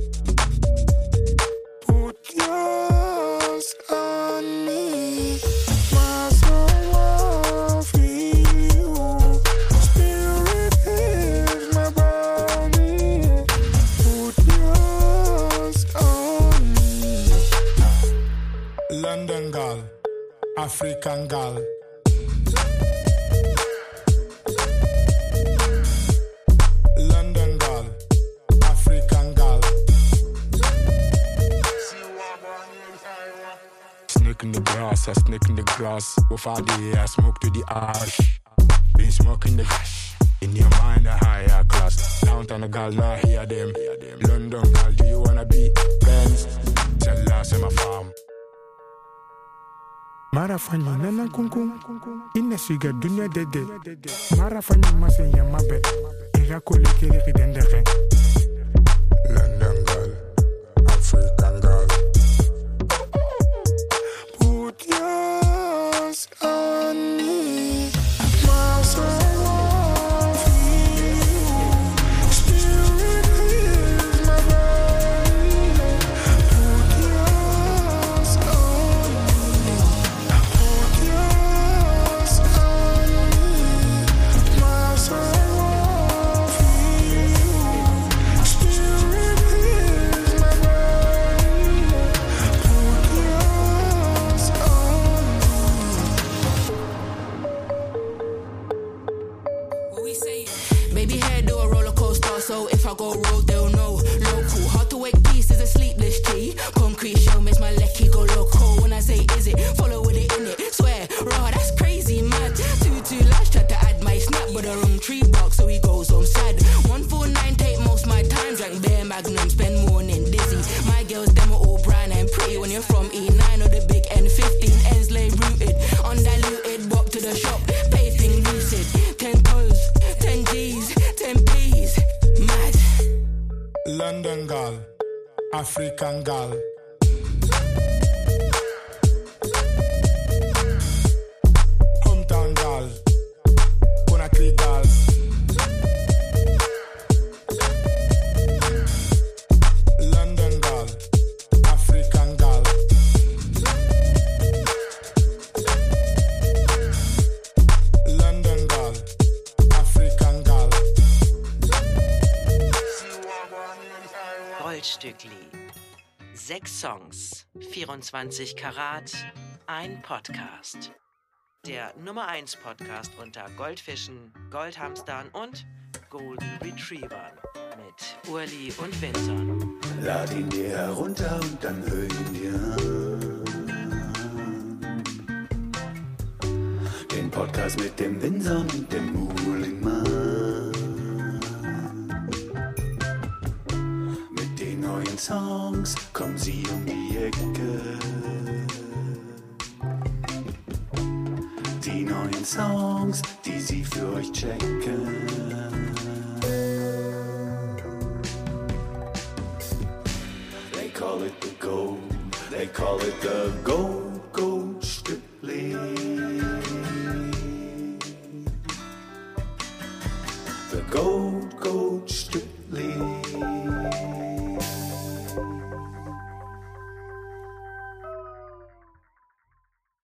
Put yours on me, my soul will feel you. Spirit is my body. Put yours on me. London girl, African girl. London girl, African girl. Snake in the grass, I snake in the grass. Without the air, smoke to the ash. Been smoking the hash. In your mind, a higher class. Downtown the girl, now hear them. London girl, do you wanna be friends? Tell us in my farm. Marafanyi nana kunkun ina shiga dunya dede Marafanyi masenya mabe ira kole kere kidendere London girl, African girl. Put yours on me, my soul will feel you. Spirit is my body. Put yours on me, put yours on me, my soul will feel you. Spirit is my body. Put yours on me. Baby hair do a roller coaster, so if I go road, they'll know. Local, hard to wake peace is a sleepless tea. Concrete show makes my lecky go loco. When I say is it, follow with it in it. Swear, raw, that's crazy, mad. 2 lash tried to add my snap, but the wrong tree bark, so he goes home sad. 149 take most my time, drank bare magnum, spend morning dizzy. My girls, them are all brown and pretty. When you're from E9 or the big N15, ends lay rooted, undiluted, walk to the shop, pay thing lucid. 10 toes, 10 G's, 10 P's, mad. London girl, African girl. Hometown girl, Conakry girl. London girl, African girl. London girl, African girl. Goldstückli. 6 Songs, 24 Karat, ein Podcast. Der Nummer 1 Podcast unter Goldfischen, Goldhamstern und Golden Retrievern. Mit Urli und Vincent. Lad ihn dir herunter und dann hör ihn dir an. Den Podcast mit dem Vincent und dem Muhlingmann. Mit den neuen Songs kommen sie um die Ecke. Die neuen Songs, die sie für euch checken. They call it the they call it the gold